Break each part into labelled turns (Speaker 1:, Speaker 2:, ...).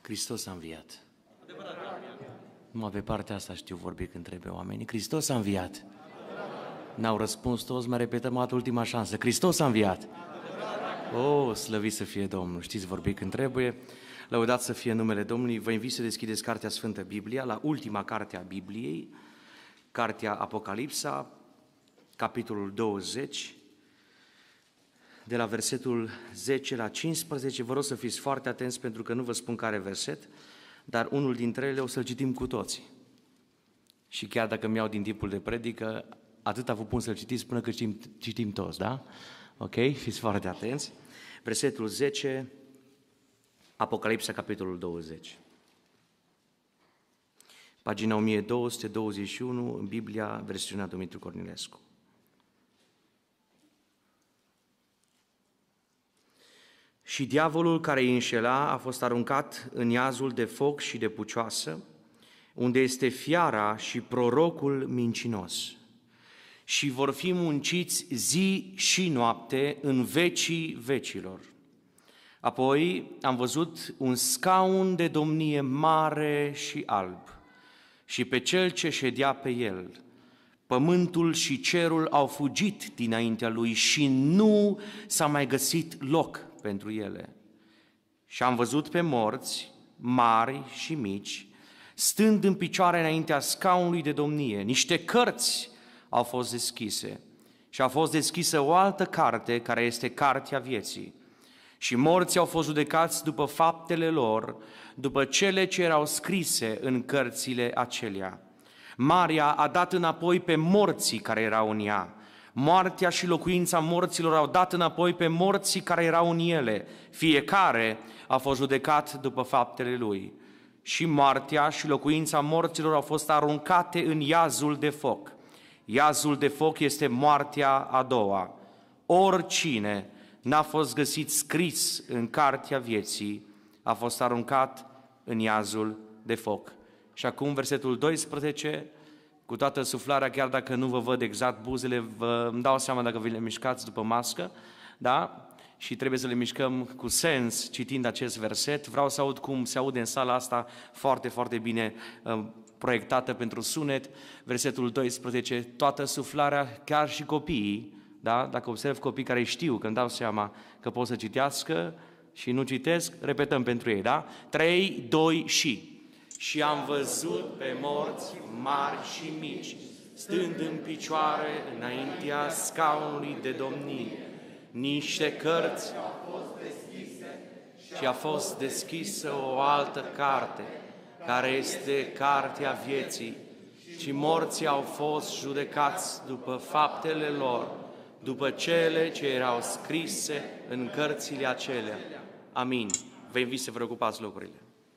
Speaker 1: Hristos a înviat. Numai pe partea asta știu vorbi când trebuie oamenii. Hristos a înviat. N-au răspuns toți, mai repetăm o dată ultima șansă. Hristos a înviat. O, slăvit să fie Domnul. Știți vorbi când trebuie. Lăudați să fie numele Domnului. Vă invit să deschideți Cartea Sfântă Biblia, la ultima carte a Bibliei, Cartea Apocalipsa, capitolul 20, de la versetul 10 la 15. Vă rog să fiți foarte atenți pentru că nu vă spun care verset, dar unul dintre ele o să-l citim cu toții. Și chiar dacă mi-au din timpul de predică, atâta vă pun să-l citiți până când citim toți, da? Ok? Fiți foarte atenți. Versetul 10, Apocalipsa, capitolul 20. Pagina 1221 în Biblia, versiunea Dumitru Cornilescu. Și diavolul care îi înșela a fost aruncat în iazul de foc și de pucioasă, unde este fiara și prorocul mincinos. Și vor fi munciți zi și noapte în vecii vecilor. Apoi am văzut un scaun de domnie mare și alb și pe cel ce ședea pe el. Pământul și cerul au fugit dinaintea lui și nu s-a mai găsit loc pentru ele. Și am văzut pe morți, mari și mici, stând în picioare înaintea scaunului de domnie. Niște cărți au fost deschise și a fost deschisă o altă carte, care este Cartea Vieții. Și morții au fost judecați după faptele lor, după cele ce erau scrise în cărțile acelea. Marea a dat înapoi pe morții care erau în ea. Moartea și locuința morților au dat înapoi pe morții care erau în ele. Fiecare a fost judecat după faptele lui. Și moartea și locuința morților au fost aruncate în iazul de foc. Iazul de foc este moartea a doua. Oricine n-a fost găsit scris în Cartea Vieții a fost aruncat în iazul de foc. Și acum versetul 12, cu toată suflarea, chiar dacă nu vă văd exact buzele, îmi dau seama dacă vi le mișcați după mască, da? Și trebuie să le mișcăm cu sens citind acest verset. Vreau să aud cum se aude în sala asta foarte, foarte bine proiectată pentru sunet. Versetul 12, toată suflarea, chiar și copiii, da? Dacă observ copii care știu, că îmi dau seama că pot să citească și nu citesc, repetăm pentru ei, da? 3, 2 și... Și am văzut pe morți mari și mici, stând în picioare înaintea scaunului de domnie. Niște cărți au fost deschise și a fost deschisă o altă carte, care este Cartea Vieții. Și morții au fost judecați după faptele lor, după cele ce erau scrise în cărțile acelea. Amin. Vă invit să vă ocupați locurile.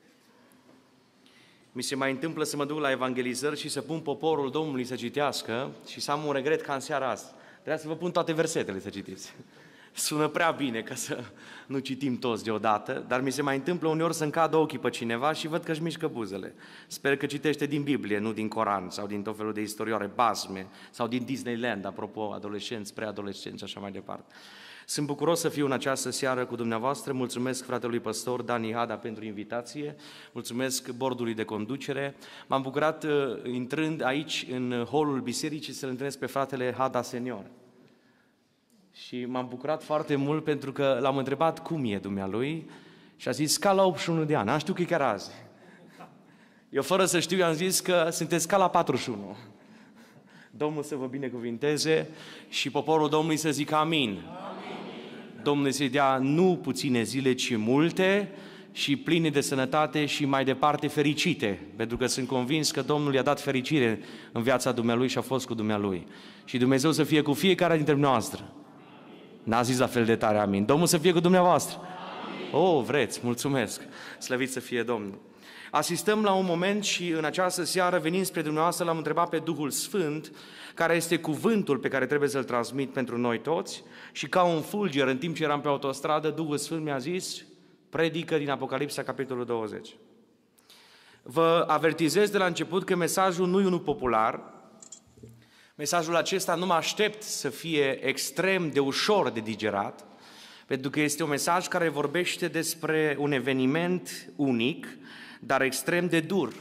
Speaker 1: Mi se mai întâmplă să mă duc la evangelizări și să pun poporul Domnului să citească și să am un regret ca în seara asta. Trebuia să vă pun toate versetele să citiți. Sună prea bine ca să nu citim toți deodată, dar mi se mai întâmplă uneori să-mi cadă ochii pe cineva și văd că își mișcă buzele. Sper că citește din Biblie, nu din Coran sau din tot felul de istorioare basme sau din Disneyland, apropo, adolescenți, preadolescenți și așa mai departe. Sunt bucuros să fiu în această seară cu dumneavoastră. Mulțumesc fratelui păstor Dani Hada pentru invitație. Mulțumesc bordului de conducere. M-am bucurat intrând aici în holul bisericii să-l întâlnesc pe fratele Hada senior. Și m-am bucurat foarte mult pentru că l-am întrebat cum e dumnealui și a zis ca la 81 de ani. Am știut că e chiar azi. Eu fără să știu i-am zis că sunteți ca la 41. Domnul să vă binecuvinteze și poporul Domnului să zică amin. Domnul să-i dea nu puține zile, ci multe și pline de sănătate și mai departe fericite, pentru că sunt convins că Domnul i-a dat fericire în viața dumnealui și a fost cu dumnealui. Și Dumnezeu să fie cu fiecare dintre noastre. N-a zis la fel de tare amin. Domnul să fie cu dumneavoastră. Amin. Oh, vreți, mulțumesc. Slăvit să fie Domnul. Asistăm la un moment și în această seară, venind spre dumneavoastră, l-am întrebat pe Duhul Sfânt, care este cuvântul pe care trebuie să-l transmit pentru noi toți, și ca un fulger, în timp ce eram pe autostradă, Duhul Sfânt mi-a zis, predică din Apocalipsa, capitolul 20. Vă avertizez de la început că mesajul nu e unul popular. Mesajul acesta nu mă aștept să fie extrem de ușor de digerat, pentru că este un mesaj care vorbește despre un eveniment unic, dar extrem de dur.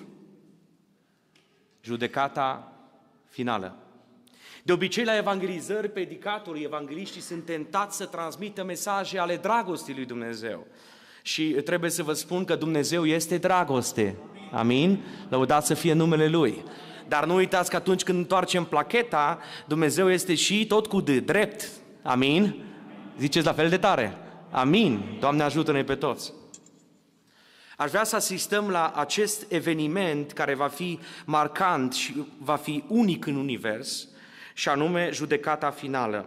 Speaker 1: Judecata finală. De obicei, la evangelizări, predicatorii, evangeliștii sunt tentați să transmită mesaje ale dragostei lui Dumnezeu. Și trebuie să vă spun că Dumnezeu este dragoste. Amin? Lăudați să fie numele Lui. Dar nu uitați că atunci când întoarcem placheta, Dumnezeu este și tot cu D, drept. Amin? Ziceți la fel de tare. Amin. Doamne, ajută-ne pe toți. Aș vrea să asistăm la acest eveniment care va fi marcant și va fi unic în univers, și anume judecata finală.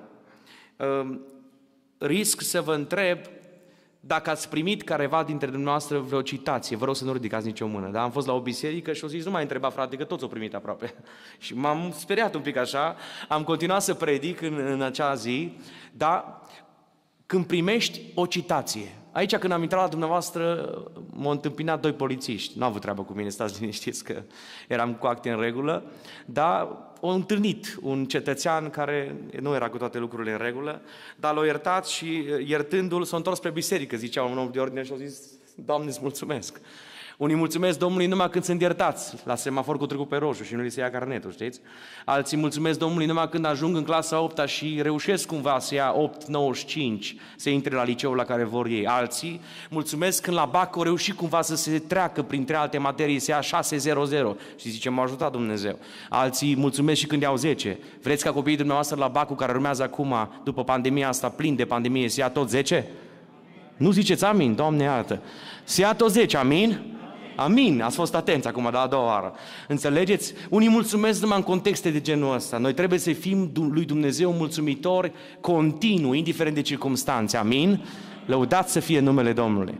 Speaker 1: Risc să vă întreb dacă ați primit careva dintre dumneavoastră vreo citație. Vă rog să nu ridicați nicio mână. Da? Am fost la o biserică și o zis, nu mai întreba, frate, că toți o primit aproape. Și m-am speriat un pic așa, am continuat să predic în acea zi, dar când primești o citație, aici când am intrat la dumneavoastră, m-au întâmpinat 2 polițiști. Nu au avut treabă cu mine, stați liniștiți că eram cu acte în regulă, dar au întâlnit un cetățean care nu era cu toate lucrurile în regulă, dar l-a iertat și iertându-l s-a întors spre biserică, zicea un om de ordine și a zis, Doamne, îți mulțumesc. Unii mulțumesc Domnului numai când sunt iertați, la semafor cu trecut pe roșu și nu li se ia carnetul, știți? Alții mulțumesc Domnului numai când ajung în clasa 8-a și reușesc cumva să ia 8,95, să intre la liceul la care vor ei. Alții mulțumesc când la BAC au reușit cumva să se treacă printre alte materii, să ia 6,00 și zice, m-a ajutat Dumnezeu. Alții mulțumesc și când iau 10. Vreți ca copiii dumneavoastră la BAC-ul care urmează acum, după pandemia asta, plin de pandemie, să ia tot 10? Nu ziceți amin, Doamne iartă. Să ia tot 10, amin? Amin, ați fost atenți acum de a doua oară. Înțelegeți? Unii mulțumesc numai în contexte de genul ăsta. Noi trebuie să fim lui Dumnezeu mulțumitori continuu, indiferent de circumstanțe. Amin? Lăudați să fie numele Domnului.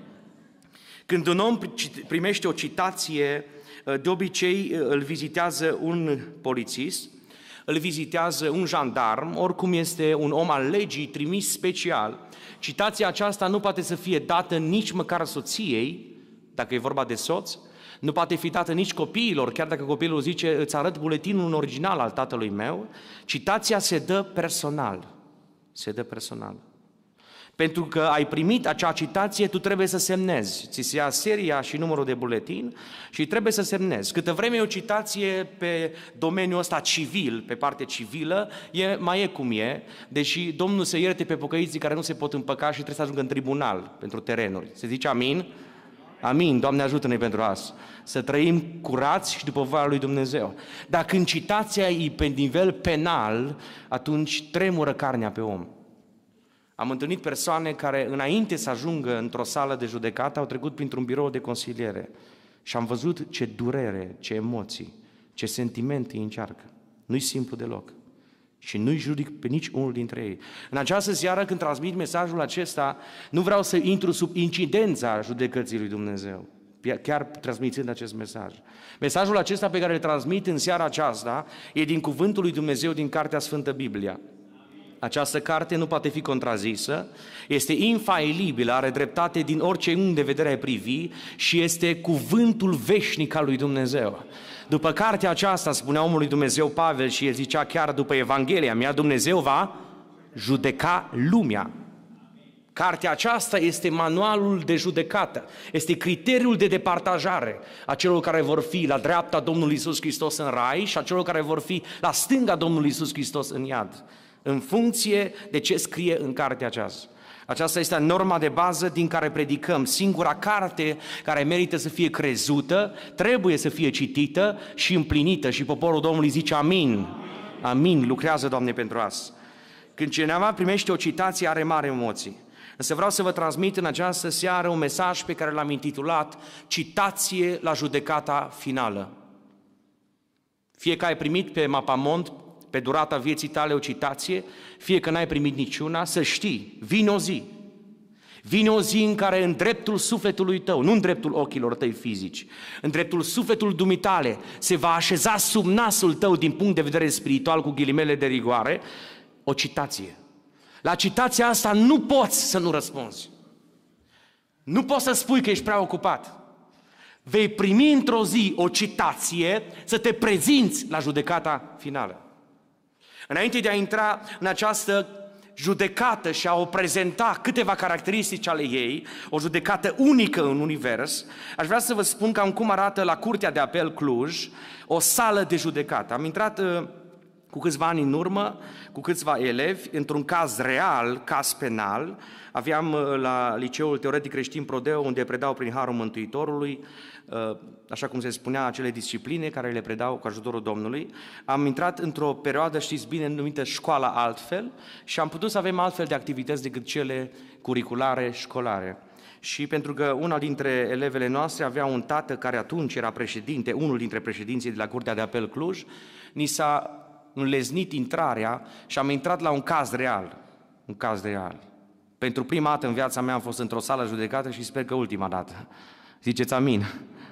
Speaker 1: Când un om primește o citație, de obicei îl vizitează un polițist, îl vizitează un jandarm, oricum este un om al legii trimis special. Citația aceasta nu poate să fie dată nici măcar soției, dacă e vorba de soț, nu poate fi dată nici copiilor, chiar dacă copilul zice, îți arăt buletinul original al tatălui meu, citația se dă personal. Se dă personal. Pentru că ai primit acea citație, tu trebuie să semnezi. Ți se ia seria și numărul de buletin și trebuie să semnezi. Câtă vreme e o citație pe domeniul ăsta civil, pe parte civilă, mai e cum e, deși Domnul se ierte pe pocăiții care nu se pot împăca și trebuie să ajungă în tribunal pentru terenuri. Se zice amin? Amin, Doamne ajută-ne pentru asta. Să trăim curați și după voia lui Dumnezeu. Dar când citația e pe nivel penal, atunci tremură carnea pe om. Am întâlnit persoane care, înainte să ajungă într-o sală de judecată, au trecut printr-un birou de consiliere și am văzut ce durere, ce emoții, ce sentimente îi încearcă. Nu-i simplu deloc. Și nu-i judic pe nici unul dintre ei. În această seară, când transmit mesajul acesta, nu vreau să intru sub incidența judecății lui Dumnezeu, chiar transmitând acest mesaj. Mesajul acesta pe care îl transmit în seara aceasta e din Cuvântul lui Dumnezeu din Cartea Sfântă Biblia. Această carte nu poate fi contrazisă, este infailibilă, are dreptate din orice unghi de vedere ai privi și este cuvântul veșnic al lui Dumnezeu. După cartea aceasta, spunea omul lui Dumnezeu Pavel și el zicea chiar după Evanghelia mea, Dumnezeu va judeca lumea. Cartea aceasta este manualul de judecată, este criteriul de departajare a celor care vor fi la dreapta Domnului Iisus Hristos în rai și a celor care vor fi la stânga Domnului Iisus Hristos în iad, în funcție de ce scrie în cartea aceasta. Aceasta este norma de bază din care predicăm. Singura carte care merită să fie crezută, trebuie să fie citită și împlinită. Și poporul Domnului zice amin. Amin. Lucrează, Doamne, pentru asta. Când cineva primește o citație, are mari emoții. Însă vreau să vă transmit în această seară un mesaj pe care l-am intitulat Citație la judecata finală. Fie că ai primit pe mapamont, pe durata vieții tale o citație, fie că n-ai primit niciuna, să știi, vine o zi în care în dreptul sufletului tău, nu în dreptul ochilor tăi fizici, în dreptul sufletului dumitale, se va așeza sub nasul tău din punct de vedere spiritual, cu ghilimele de rigoare, o citație. La citația asta nu poți să nu răspunzi. Nu poți să spui că ești prea ocupat. Vei primi într-o zi o citație să te prezinți la judecata finală. Înainte de a intra în această judecată și a o prezenta câteva caracteristici ale ei, o judecată unică în univers, aș vrea să vă spun cam cum arată la Curtea de Apel Cluj o sală de judecată. Am intrat cu câțiva ani în urmă, cu câțiva elevi, într-un caz real, caz penal. Aveam la Liceul Teoretic Creștin Prodeo, unde predau prin Harul Mântuitorului, așa cum se spunea, acele discipline care le predau cu ajutorul Domnului. Am intrat într-o perioadă, știți bine, numită școala altfel și am putut să avem altfel de activități decât cele curriculare școlare. Și pentru că una dintre elevele noastre avea un tată care atunci era președinte, unul dintre președinții de la Curtea de Apel Cluj, ni s-a înleznit intrarea și am intrat la un caz real. Un caz real. Pentru prima dată în viața mea am fost într-o sală judecată și sper că ultima dată. Ziceți amin.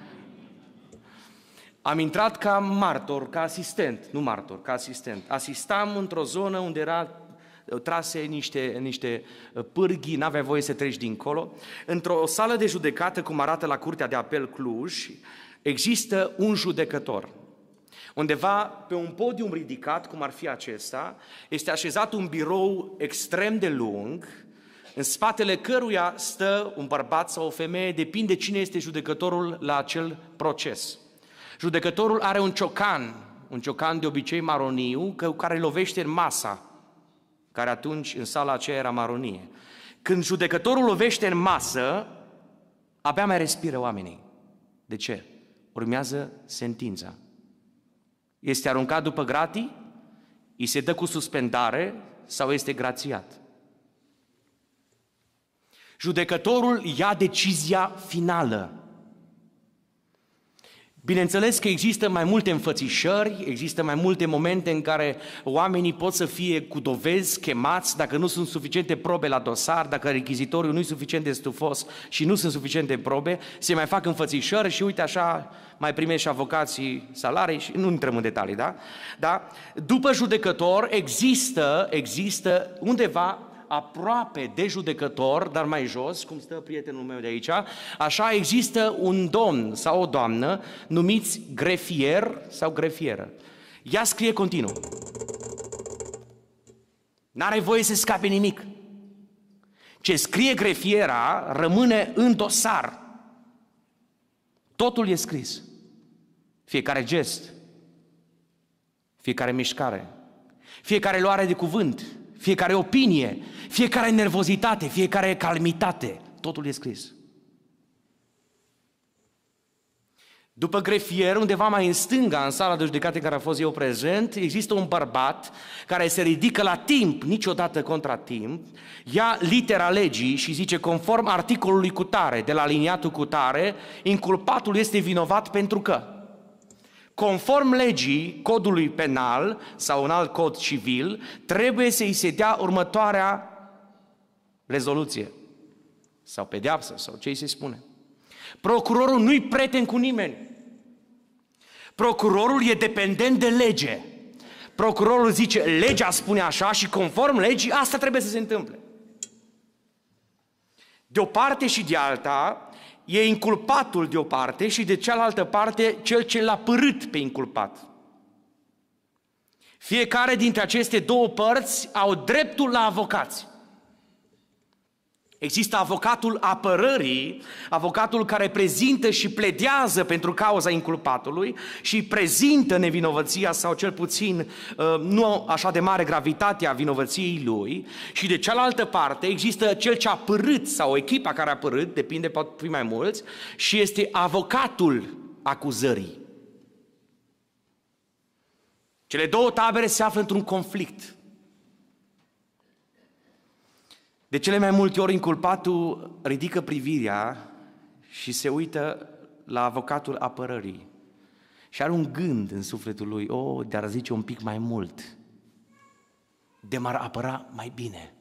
Speaker 1: Am intrat ca martor, ca asistent, nu martor, ca asistent. Asistam într-o zonă unde era trase niște pârghii, n-aveai voie să treci dincolo. Într-o sală de judecată, cum arată la Curtea de Apel Cluj, există un judecător. Undeva pe un podium ridicat, cum ar fi acesta, este așezat un birou extrem de lung, în spatele căruia stă un bărbat sau o femeie, depinde cine este judecătorul la acel proces. Judecătorul are un ciocan de obicei maroniu, care lovește în masa, care atunci în sala aceea era maronie. Când judecătorul lovește în masă, abia mai respiră oamenii. De ce? Urmează sentința. Este aruncat după gratii, îi se dă cu suspendare sau este grațiat. Judecătorul ia decizia finală. Bineînțeles că există mai multe înfățișări, există mai multe momente în care oamenii pot să fie cu dovezi chemați, dacă nu sunt suficiente probe la dosar, dacă rechizitoriul nu e suficient de stufos și nu sunt suficiente probe, se mai fac înfățișări și uite așa mai primești și avocații salarii și nu intrăm în detalii, da? Da? După judecător există undeva aproape de judecător, dar mai jos, cum stă prietenul meu de aici, așa există un domn sau o doamnă numiți grefier sau grefieră. Ea scrie continuu. N-are voie să scape nimic. Ce scrie grefiera rămâne în dosar. Totul e scris. Fiecare gest, fiecare mișcare, fiecare luare de cuvânt, fiecare opinie, fiecare nervozitate, fiecare calmitate, totul e scris. După grefier, undeva mai în stânga, în sala de judecată în care a fost eu prezent, există un bărbat care se ridică la timp, niciodată contra timp, ia litera legii și zice, conform articolului cutare, de la aliniatul cutare, inculpatul este vinovat pentru că, conform legii, codului penal sau un alt cod civil, trebuie să-i se dea următoarea rezoluție sau pedeapsă sau ce îi se spune. Procurorul nu-i prieten cu nimeni. Procurorul e dependent de lege. Procurorul zice, legea spune așa și conform legii, asta trebuie să se întâmple. De o parte și de alta, e inculpatul de o parte și de cealaltă parte cel ce l-a părât pe inculpat. Fiecare dintre aceste două părți au dreptul la avocați. Există avocatul apărării, avocatul care prezintă și pledează pentru cauza inculpatului și prezintă nevinovăția sau cel puțin nu așa de mare gravitatea vinovăției lui, și de cealaltă parte există cel ce a părât sau echipa care a părât, depinde, pot fi mai mulți, și este avocatul acuzării. Cele două tabere se află într-un conflict. De cele mai multe ori inculpatul ridică privirea și se uită la avocatul apărării și are un gând în sufletul lui, de-ar zice un pic mai mult, de m-ar apăra mai bine.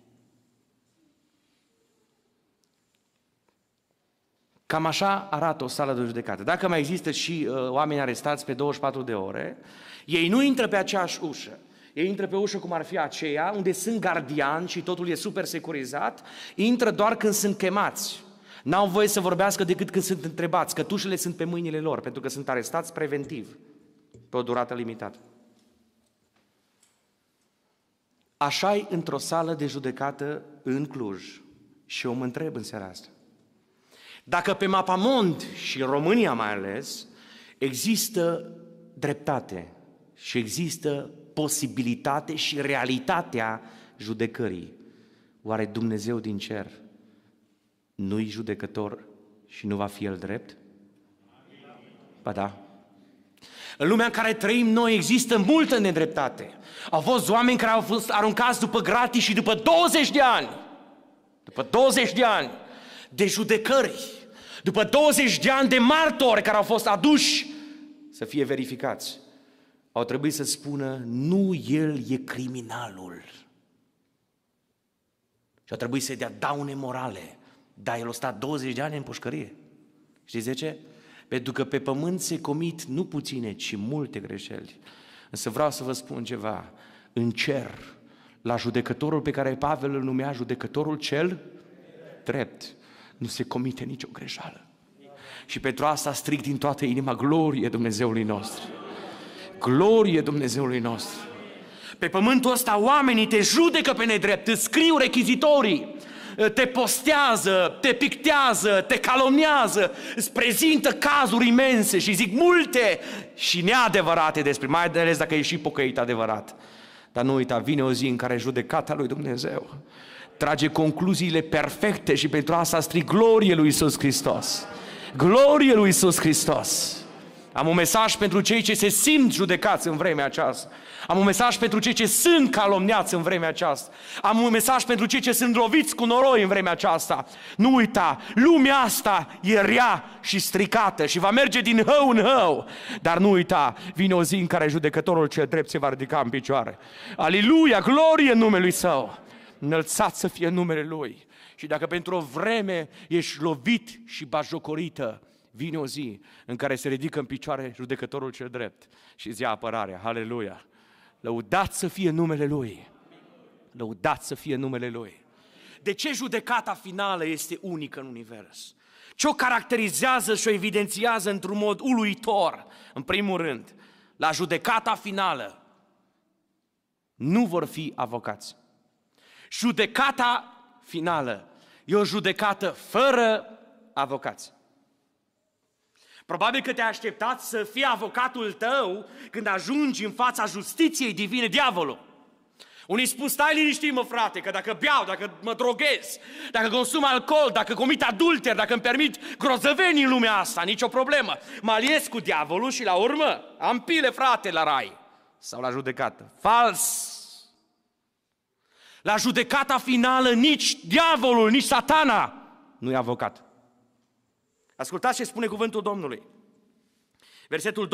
Speaker 1: Cam așa arată o sală de judecată. Dacă mai există și oameni arestați pe 24 de ore, ei nu intră pe aceeași ușă. Ei intră pe ușă cum ar fi aceea, unde sunt gardiani și totul e super securizat, intră doar când sunt chemați. N-au voie să vorbească decât când sunt întrebați, cătușele sunt pe mâinile lor, pentru că sunt arestați preventiv, pe o durată limitată. Așa-i într-o sală de judecată în Cluj. Și eu mă întreb în seara asta, dacă pe Mapamond și în România mai ales există dreptate și există posibilitate și realitatea judecării, oare Dumnezeu din cer nu-i judecător și nu va fi El drept? Ba da. În lumea în care trăim noi există multă nedreptate. Au fost oameni care au fost aruncați după gratii și după 20 de ani, după 20 de ani de judecări, după 20 de ani de martori care au fost aduși să fie verificați, au trebuit să spună, nu, el e criminalul. Și au trebuit să-i dea daune morale. Dar el a stat 20 de ani în pușcărie. Știți de ce? Pentru că pe pământ se comit nu puține, ci multe greșeli. Însă vreau să vă spun ceva. În cer, la judecătorul pe care Pavel îl numea judecătorul cel drept, nu se comite nicio greșeală. Și pentru asta strig din toată inima, glorie Dumnezeului nostru. Glorie Dumnezeului nostru. Pe pământul ăsta oamenii te judecă pe nedrept, îți scriu rechizitorii, te postează, te pictează, te calomniază, îți prezintă cazuri imense și zic multe și neadevărate despre, mai ales dacă e și pocăit adevărat. Dar nu uita, vine o zi în care judecata lui Dumnezeu trage concluziile perfecte și pentru asta strig glorie lui Iisus Hristos. Glorie lui Iisus Hristos! Am un mesaj pentru cei ce se simt judecați în vremea aceasta. Am un mesaj pentru cei ce sunt calomniați în vremea aceasta. Am un mesaj pentru cei ce sunt loviți cu noroi în vremea aceasta. Nu uita, lumea asta e rea și stricată și va merge din hău în hău. Dar nu uita, vine o zi în care judecătorul cel drept se va ridica în picioare. Aleluia, glorie numelui Său! Înălțat să fie numele Lui. Și dacă pentru o vreme ești lovit și batjocorită, vine o zi în care se ridică în picioare judecătorul cel drept și îți ia apărarea. Haleluia! Lăudat să fie numele Lui! Lăudat să fie numele Lui! De ce judecata finală este unică în univers? Ce o caracterizează și o evidențiază într-un mod uluitor? În primul rând, la judecata finală nu vor fi avocați. Judecata finală e o judecată fără avocați. Probabil că te-ai așteptat să fie avocatul tău când ajungi în fața justiției divine, diavolul. Unii spun, stai liniștit, mă frate, că dacă beau, dacă mă droghez, dacă consum alcool, dacă comit adulter, dacă îmi permit grozăvenii în lumea asta, nicio problemă. Mă aliez cu diavolul și la urmă am pile, frate, la rai sau la judecată. Fals! La judecata finală nici diavolul, nici satana nu e avocat. Ascultați ce spune cuvântul Domnului. Versetul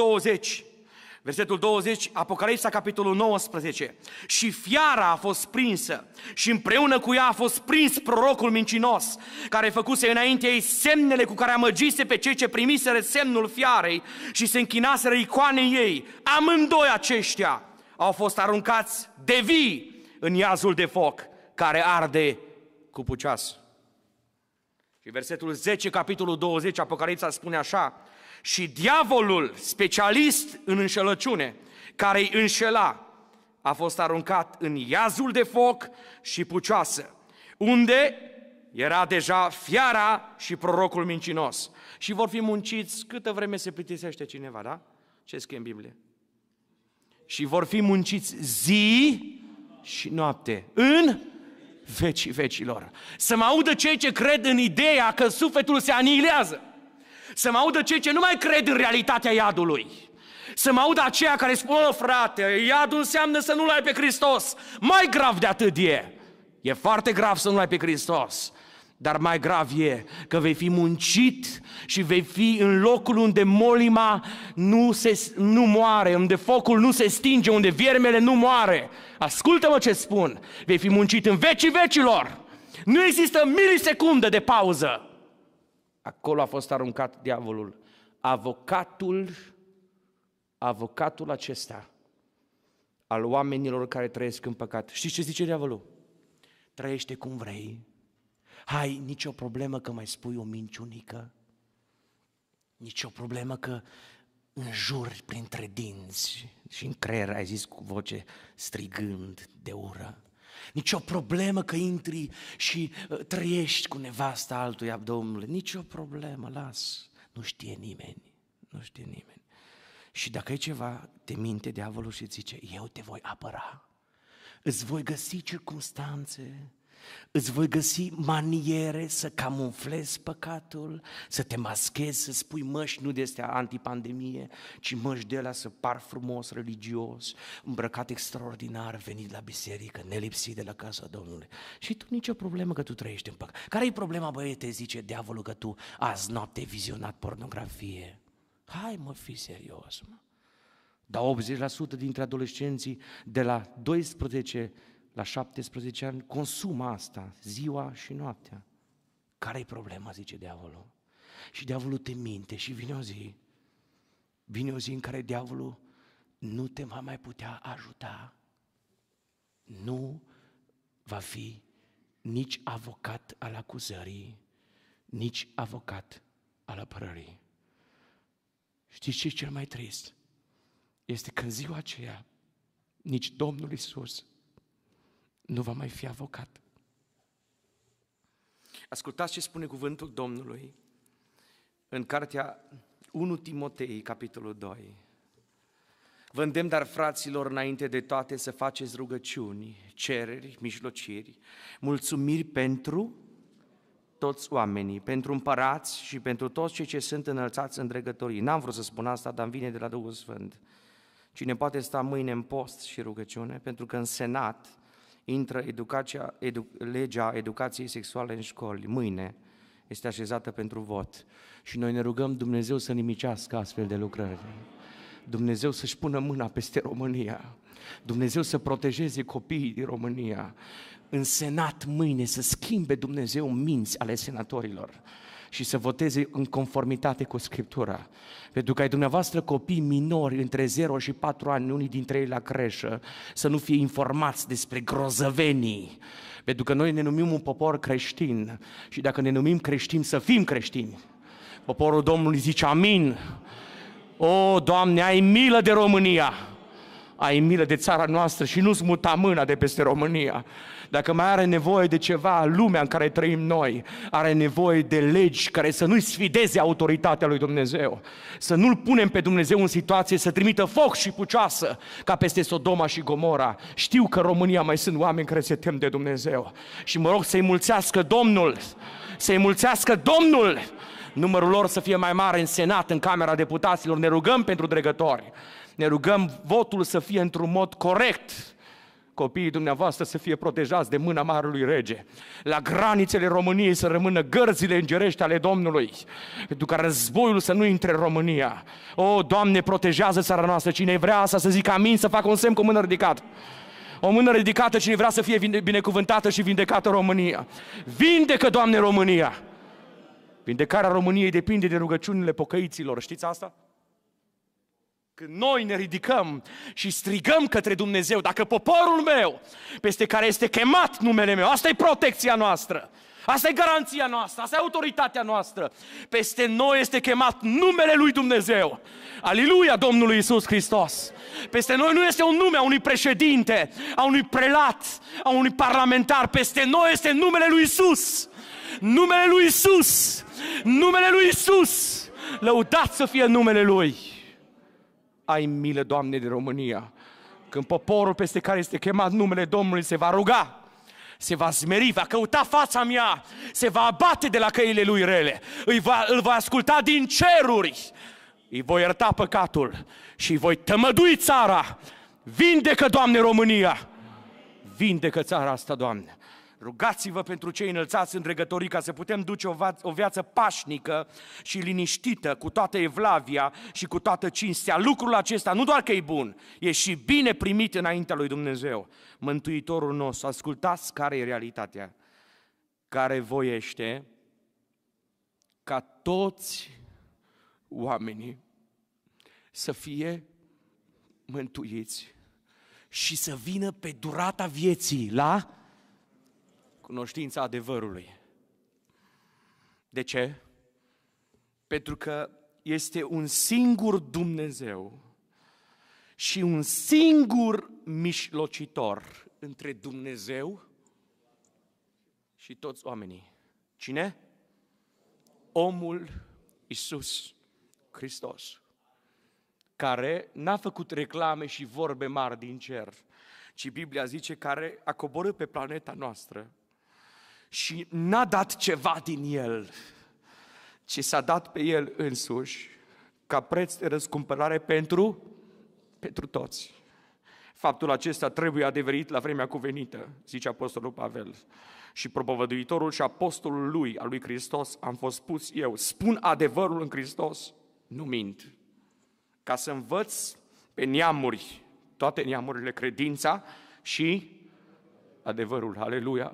Speaker 1: 20, Apocalipsa, capitolul 19. Și fiara a fost prinsă și împreună cu ea a fost prins prorocul mincinos, care făcuse înainte ei semnele cu care amăgise pe cei ce primiseră semnul fiarei și se închinaseră icoanei ei. Amândoi aceștia au fost aruncați de vii în iazul de foc care arde cu pucioasă. Și versetul 10, capitolul 20, Apocalipsa spune așa: și diavolul, specialist în înșelăciune, care îi înșela, a fost aruncat în iazul de foc și pucioasă, unde era deja fiara și prorocul mincinos. Și vor fi munciți câtă vreme se plictisește cineva, da? Ce scrie în Biblie? Și vor fi munciți zi și noapte în vecii vecilor. Să mă audă cei ce cred în ideea că sufletul se anihilează. Să mă audă cei ce nu mai cred în realitatea iadului. Să mă audă aceia care spun, frate, iadul înseamnă să nu-L ai pe Hristos. Mai grav de atât e. E foarte grav să nu-L ai pe Hristos. Dar mai grav e că vei fi muncit și vei fi în locul unde molima nu moare, unde focul nu se stinge, unde viermele nu moare. Ascultă-mă ce spun, vei fi muncit în vecii vecilor. Nu există milisecundă de pauză. Acolo a fost aruncat diavolul. Avocatul acesta al oamenilor care trăiesc în păcat. Știți ce zice diavolul? Trăiește cum vrei. Hai, nicio problemă că mai spui o minciunică, nicio problemă că înjuri printre dinți și în creier ai zis cu voce strigând de ură. Nici o problemă că intri și trăiești cu nevasta altuia, Domnule. Nici o problemă, las. Nu știe nimeni. Nu știe nimeni. Și dacă e ceva, te minte diavolul și zice, eu te voi apăra. Îți voi găsi circumstanțe, îți voi găsi maniere să camuflezi păcatul, să te maschezi, să spui măști nu de astea antipandemie, ci măști de alea să par frumos, religios, îmbrăcat extraordinar, venit la biserică, nelipsit de la casa Domnului. Și tu nicio problemă că tu trăiești în păcat. Care-i problema, băiete, zice diavolul, că tu azi noapte ai vizionat pornografie? Hai mă, fii serios, mă. Dar 80% dintre adolescenții de la 12 la 17 ani consumă asta, ziua și noaptea. Care-i problema, zice diavolul? Și diavolul te minte și vine o zi în care diavolul nu te va mai putea ajuta. Nu va fi nici avocat al acuzării, nici avocat al apărării. Știți ce e cel mai trist? Este că în ziua aceea nici Domnul Iisus nu va mai fi avocat. Ascultați ce spune cuvântul Domnului în cartea 1 Timotei, capitolul 2. Vă îndemn, dar, fraților, înainte de toate să faceți rugăciuni, cereri, mijlociri, mulțumiri pentru toți oamenii, pentru împărați și pentru toți cei ce sunt înălțați în dregătorii. N-am vrut să spun asta, dar îmi vine de la Duhul Sfânt. Cine poate sta mâine în post și rugăciune, pentru că în Senat intră legea educației sexuale în școli. Mâine este așezată pentru vot. Și noi ne rugăm Dumnezeu să nimicească astfel de lucrări. Dumnezeu să-și pună mâna peste România. Dumnezeu să protejeze copiii din România. În Senat mâine să schimbe Dumnezeu minți ale senatorilor și să voteze în conformitate cu Scriptura. Pentru că ai dumneavoastră copii minori între 0 și 4 ani, unii dintre ei la creșă, să nu fie informați despre grozăvenii. Pentru că noi ne numim un popor creștin și dacă ne numim creștini, să fim creștini. Poporul Domnului zice amin. O, Doamne, ai milă de România! Ai milă de țara noastră și nu-ți muta mâna de peste România. Dacă mai are nevoie de ceva, lumea în care trăim noi are nevoie de legi care să nu-i sfideze autoritatea lui Dumnezeu, să nu-L punem pe Dumnezeu în situație să trimită foc și pucioasă ca peste Sodoma și Gomora. Știu că în România mai sunt oameni care se tem de Dumnezeu și mă rog să-i mulțească Domnul, să-i mulțească Domnul, numărul lor să fie mai mare în Senat, în Camera Deputaților. Ne rugăm pentru dregători, ne rugăm votul să fie într-un mod corect, copiii dumneavoastră să fie protejați de mâna Marelui Rege, la granițele României să rămână gărzile îngerești ale Domnului, pentru ca războiul să nu intre în România. O, Doamne, protejează țara noastră. Cine vrea asta să zică amin, să facă un semn cu mână ridicată. O mână ridicată, cine vrea să fie binecuvântată și vindecată România. Vindecă, Doamne, România! Vindecarea României depinde de rugăciunile pocăiților, știți asta? Când noi ne ridicăm și strigăm către Dumnezeu, dacă poporul meu, peste care este chemat numele meu, asta e protecția noastră, asta e garanția noastră, asta e autoritatea noastră, peste noi este chemat numele lui Dumnezeu. Aliluia Domnului Iisus Hristos! Peste noi nu este un nume a unui președinte, a unui prelat, a unui parlamentar, peste noi este numele lui Iisus. Numele lui Iisus! Numele lui Iisus! Lăudat să fie numele Lui! Ai milă, Doamne, de România! Când poporul peste care este chemat numele Domnului se va ruga, se va smeri, va căuta fața mea, se va abate de la căile lui rele, îl va asculta din ceruri, îi voi ierta păcatul și îi voi tămădui țara. Vindecă, Doamne, România! Vindecă țara asta, Doamne! Rugați-vă pentru cei înălțați în dregătorii ca să putem duce o viață pașnică și liniștită, cu toată evlavia și cu toată cinstea. Lucrul acesta nu doar că e bun, e și bine primit înaintea lui Dumnezeu. Mântuitorul nostru, ascultați care e realitatea, care voiește ca toți oamenii să fie mântuiți și să vină pe durata vieții la cunoștința adevărului. De ce? Pentru că este un singur Dumnezeu și un singur mijlocitor între Dumnezeu și toți oamenii. Cine? Omul Iisus Hristos, care n-a făcut reclame și vorbe mari din cer, ci Biblia zice care a coborât pe planeta noastră și n-a dat ceva din El, ci s-a dat pe El însuși ca preț de răscumpărare pentru toți. Faptul acesta trebuie adeverit la vremea cuvenită, zice Apostolul Pavel. Și propovăduitorul și apostolul lui, al lui Hristos, am fost spus eu. Spun adevărul în Hristos, nu mint. Ca să învăț pe neamuri, toate neamurile, credința și adevărul. Aleluia!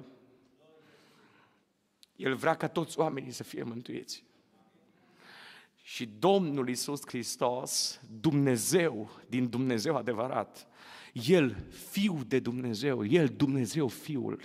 Speaker 1: El vrea ca toți oamenii să fie mântuiți. Și Domnul Iisus Hristos, Dumnezeu, din Dumnezeu adevărat, El, Fiul de Dumnezeu, El, Dumnezeu, Fiul,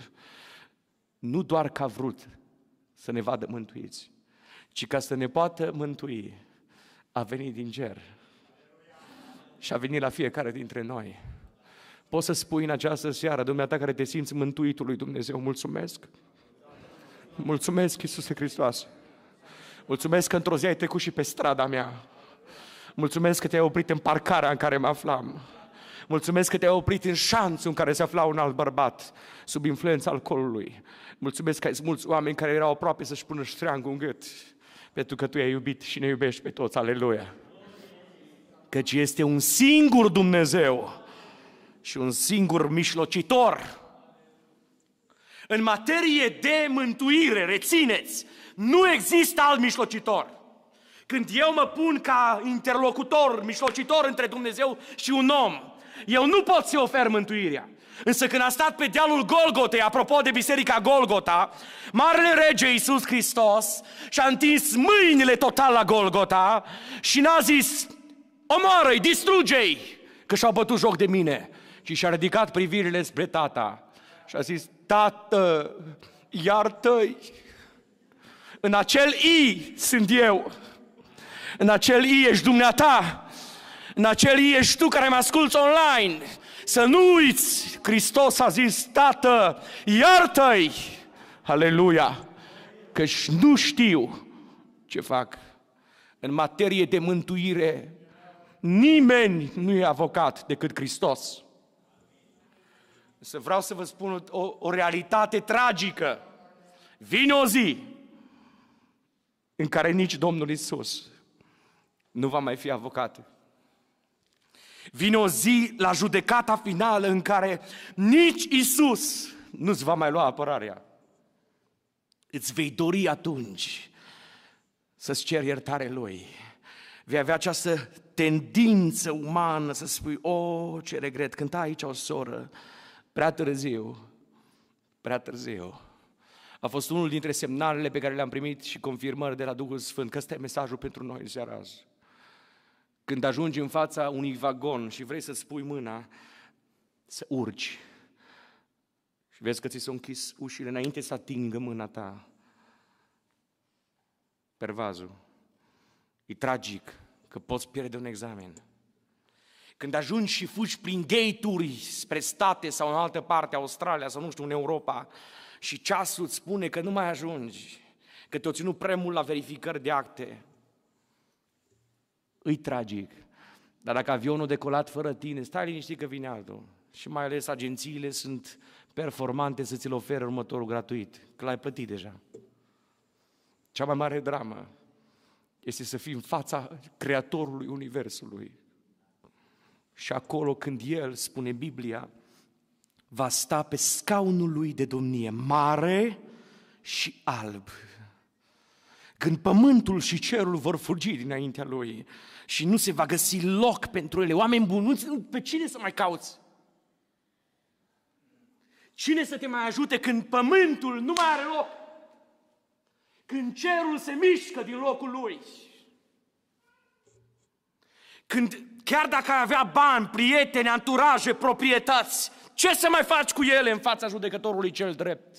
Speaker 1: nu doar că a vrut să ne vadă mântuiți, ci ca să ne poată mântui, a venit din cer și a venit la fiecare dintre noi. Poți să spui în această seară, dumneata care te simți mântuitul lui Dumnezeu, mulțumesc? Mulțumesc, Iisuse Hristos! Mulțumesc că într-o zi ai trecut și pe strada mea. Mulțumesc că te-ai oprit în parcarea în care mă aflam. Mulțumesc că te-ai oprit în șanțul în care se afla un alt bărbat sub influența alcoolului. Mulțumesc că ai mulți oameni care erau aproape să-și pună ștreangul în gât, pentru că Tu i-ai iubit și ne iubești pe toți. Aleluia! Căci este un singur Dumnezeu și un singur mijlocitor. În materie de mântuire, rețineți, nu există alt mijlocitor. Când eu mă pun ca interlocutor, mijlocitor între Dumnezeu și un om, eu nu pot să ofer mântuirea. Însă când a stat pe dealul Golgotei, apropo de biserica Golgota, Marele Rege Iisus Hristos și-a întins mâinile total la Golgota și n-a zis, omoară-i, distruge-i, că și-au bătut joc de mine, ci și-a ridicat privirile spre Tata și a zis, Tată, iartă-i. În acel I sunt eu. În acel I ești dumneata. În acel I ești tu care mă asculți online. Să nu uiți, Hristos a zis, Tată, iartă-i. Aleluia! Căci nu știu ce fac. În materie de mântuire, nimeni nu e avocat decât Hristos. Să vreau să vă spun o realitate tragică. Vine o zi în care nici Domnul Iisus nu va mai fi avocat. Vine o zi la judecata finală în care nici Iisus nu-ți va mai lua apărarea. Îți vei dori atunci să-ți ceri iertare Lui. Vei avea această tendință umană să spui, o, ce regret, cânta aici o soră, prea târziu, prea târziu. A fost unul dintre semnalele pe care le-am primit și confirmări de la Duhul Sfânt, că ăsta e mesajul pentru noi în seara azi. Când ajungi în fața unui vagon și vrei să-ți pui mâna, să urci și vezi că ți s-au închis ușile înainte să atingă mâna ta, pervazul, e tragic că poți pierde un examen. Când ajungi și fugi prin gate-uri spre state sau în altă parte, Australia sau nu știu, în Europa, și ceasul îți spune că nu mai ajungi, că te-o ținut prea mult la verificări de acte, îi tragic. Dar dacă avionul decolat fără tine, stai liniștit că vine altul. Și mai ales agențiile sunt performante să ți-l ofere următorul gratuit, că l-ai plătit deja. Cea mai mare dramă este să fii în fața Creatorului Universului. Și acolo când El, spune Biblia, va sta pe scaunul Lui de domnie, mare și alb. Când pământul și cerul vor fugi dinaintea Lui și nu se va găsi loc pentru ele, oameni buni, pe cine să mai cauți? Cine să te mai ajute când pământul nu mai are loc? Când cerul se mișcă din locul lui? Când, chiar dacă ai avea bani, prieteni, anturaje, proprietăți, ce să mai faci cu ele în fața judecătorului cel drept?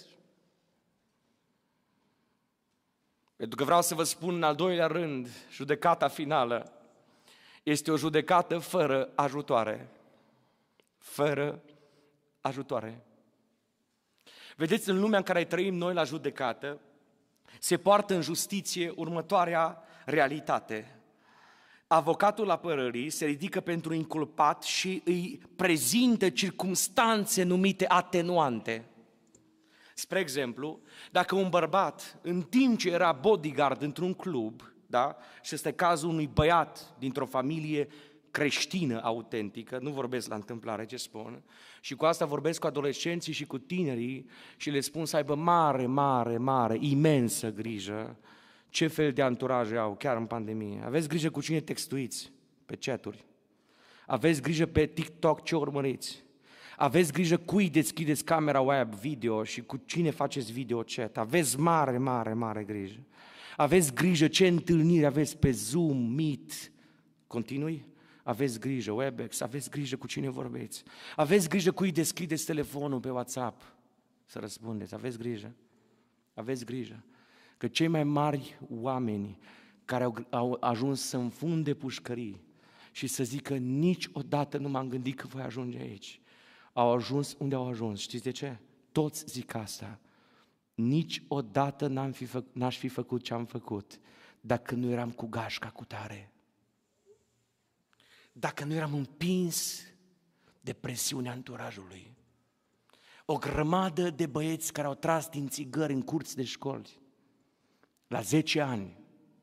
Speaker 1: Pentru că vreau să vă spun în al doilea rând, judecata finală este o judecată fără ajutoare. Fără ajutoare. Vedeți, în lumea în care trăim noi la judecată, se poartă în justiție următoarea realitate. Avocatul apărării se ridică pentru inculpat și îi prezintă circumstanțe numite atenuante. Spre exemplu, dacă un bărbat, în timp ce era bodyguard într-un club, da, și este cazul unui băiat dintr-o familie creștină autentică, nu vorbesc la întâmplare ce spun, și cu asta vorbesc cu adolescenții și cu tinerii și le spun să aibă mare, imensă grijă ce fel de anturaje au, chiar în pandemie. Aveți grijă cu cine textuiți pe chaturi, aveți grijă pe TikTok ce urmăriți, aveți grijă cui deschideți camera web, video și cu cine faceți video chat, aveți mare grijă. Aveți grijă ce întâlniri aveți pe Zoom, Meet, continui? Aveți grijă, Webex, aveți grijă cu cine vorbeți. Aveți grijă cui deschideți telefonul pe WhatsApp să răspundeți, aveți grijă. Că cei mai mari oameni care au ajuns să înfunde pușcării și să zică niciodată nu m-am gândit că voi ajunge aici, au ajuns unde au ajuns. Știți de ce? Toți zic asta. Niciodată n-aș fi făcut ce am făcut dacă nu eram cu gașca cu tare. Dacă nu eram împins de presiunea anturajului. O grămadă de băieți care au tras din țigări în curți de școli, la 10 ani,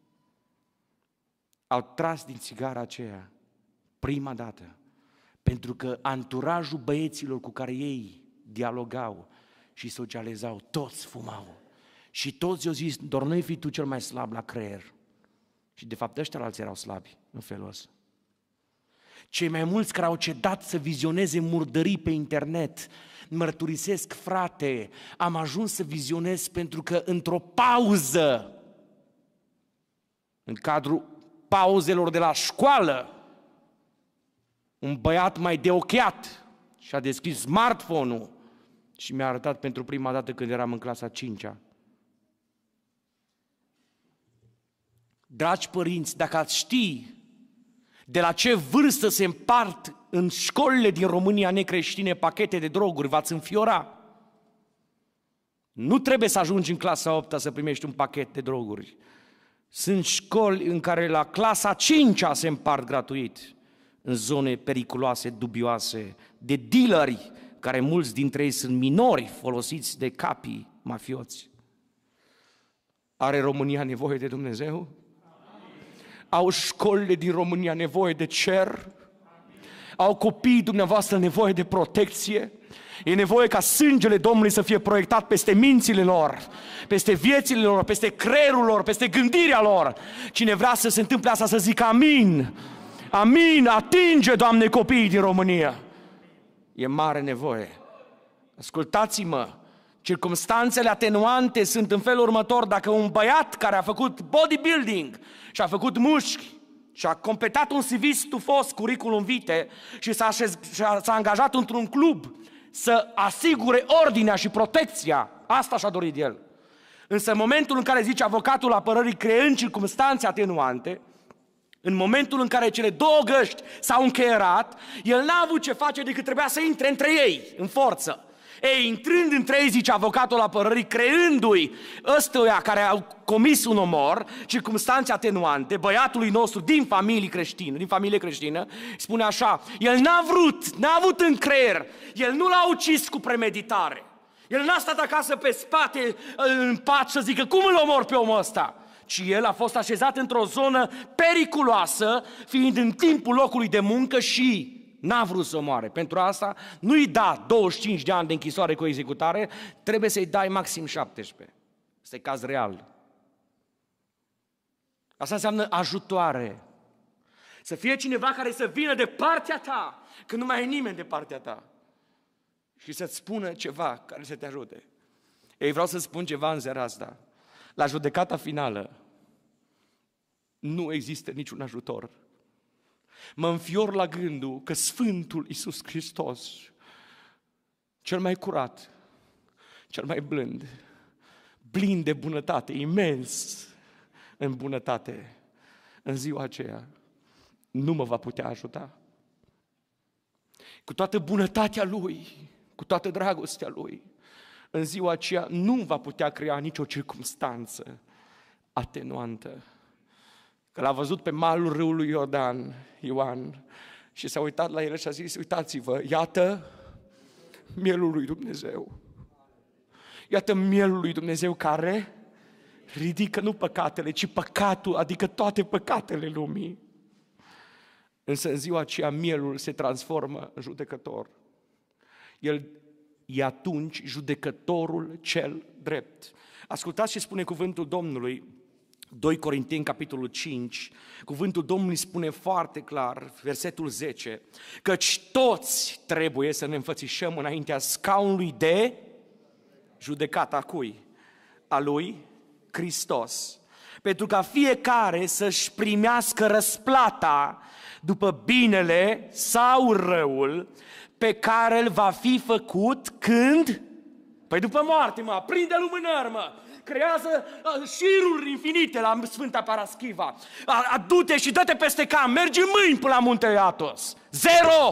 Speaker 1: au tras din țigara aceea prima dată, pentru că anturajul băieților cu care ei dialogau și socializau, toți fumau. Și toți i-au zis, doar nu fi tu cel mai slab la creier. Și de fapt ăștia alții erau slabi în felul ăsta. Cei mai mulți care au cedat să vizioneze murdării pe internet, mărturisesc, frate, am ajuns să vizionez pentru că într-o pauză, în cadrul pauzelor de la școală, un băiat mai deocheat și-a deschis smartphone-ul și mi-a arătat pentru prima dată când eram în clasa 5-a. Dragi părinți, dacă ați ști de la ce vârstă se împart în școlile din România necreștine pachete de droguri, v-ați înfiora. Nu trebuie să ajungi în clasa 8-a să primești un pachet de droguri. Sunt școli în care la clasa 5-a se împart gratuit în zone periculoase, dubioase, de dealeri, care mulți dintre ei sunt minori folosiți de capii mafioți. Are România nevoie de Dumnezeu? Au școlile din România nevoie de cer? Au copiii dumneavoastră nevoie de protecție? E nevoie ca sângele Domnului să fie proiectat peste mințile lor, peste viețile lor, peste creierul lor, peste gândirea lor. Cine vrea să se întâmple asta să zică amin. Amin, atinge, Doamne, copiii din România. E mare nevoie. Ascultați-mă, circumstanțele atenuante sunt în felul următor. Dacă un băiat care a făcut bodybuilding și a făcut mușchi și a completat un CV stufos, curriculum vitae, și s-a angajat într-un club să asigure ordinea și protecția, asta și-a dorit el. Însă în momentul în care, zice avocatul apărării, creând circumstanțe atenuante, în momentul în care cele două găști s-au încheierat, el n-a avut ce face decât trebuia să intre între ei, în forță. Ei, intrând între ei, zice avocatul apărării, creându-i ăstuia care au comis un omor, circumstanțe atenuante, băiatului nostru din familie creștină, spune așa, el n-a avut în creier, el nu l-a ucis cu premeditare, el n-a stat acasă pe spate, în pat, să zică, cum îl omor pe omul ăsta? Ci el a fost așezat într-o zonă periculoasă, fiind în timpul locului de muncă și n-a vrut să moare. Pentru asta nu-i da 25 de ani de închisoare cu executare, trebuie să-i dai maxim 17. Asta e caz real. Asta înseamnă ajutoare. Să fie cineva care să vină de partea ta, când nu mai e nimeni de partea ta, și să-ți spună ceva care să te ajute. Ei, vreau să spun ceva în seara asta. La judecata finală nu există niciun ajutor. Mă înfior la gândul că Sfântul Iisus Hristos, cel mai curat, cel mai blând, plin de bunătate, imens în bunătate, în ziua aceea, nu mă va putea ajuta. Cu toată bunătatea Lui, cu toată dragostea Lui,
Speaker 2: în ziua aceea nu va putea crea nicio circumstanță atenuantă. Că l-a văzut pe malul râului Iordan, Ioan, și s-a uitat la el și a zis, uitați-vă, iată mielul lui Dumnezeu. Iată mielul lui Dumnezeu care ridică nu păcatele, ci păcatul, adică toate păcatele lumii. Însă în ziua aceea mielul se transformă în judecător. El e atunci judecătorul cel drept. Ascultați ce spune cuvântul Domnului, 2 Corinteni, capitolul 5, cuvântul Domnului spune foarte clar, versetul 10, căci toți trebuie să ne înfățișăm înaintea scaunului de judecată a cui? A lui Hristos. Pentru ca fiecare să-și primească răsplata după binele sau răul pe care îl va fi făcut când? Păi după moarte, prinde lumânări, creează șiruri infinite la Sfânta Paraschiva. Adu-te și dă-te peste cam, mergi mâini până la muntele Athos. 0!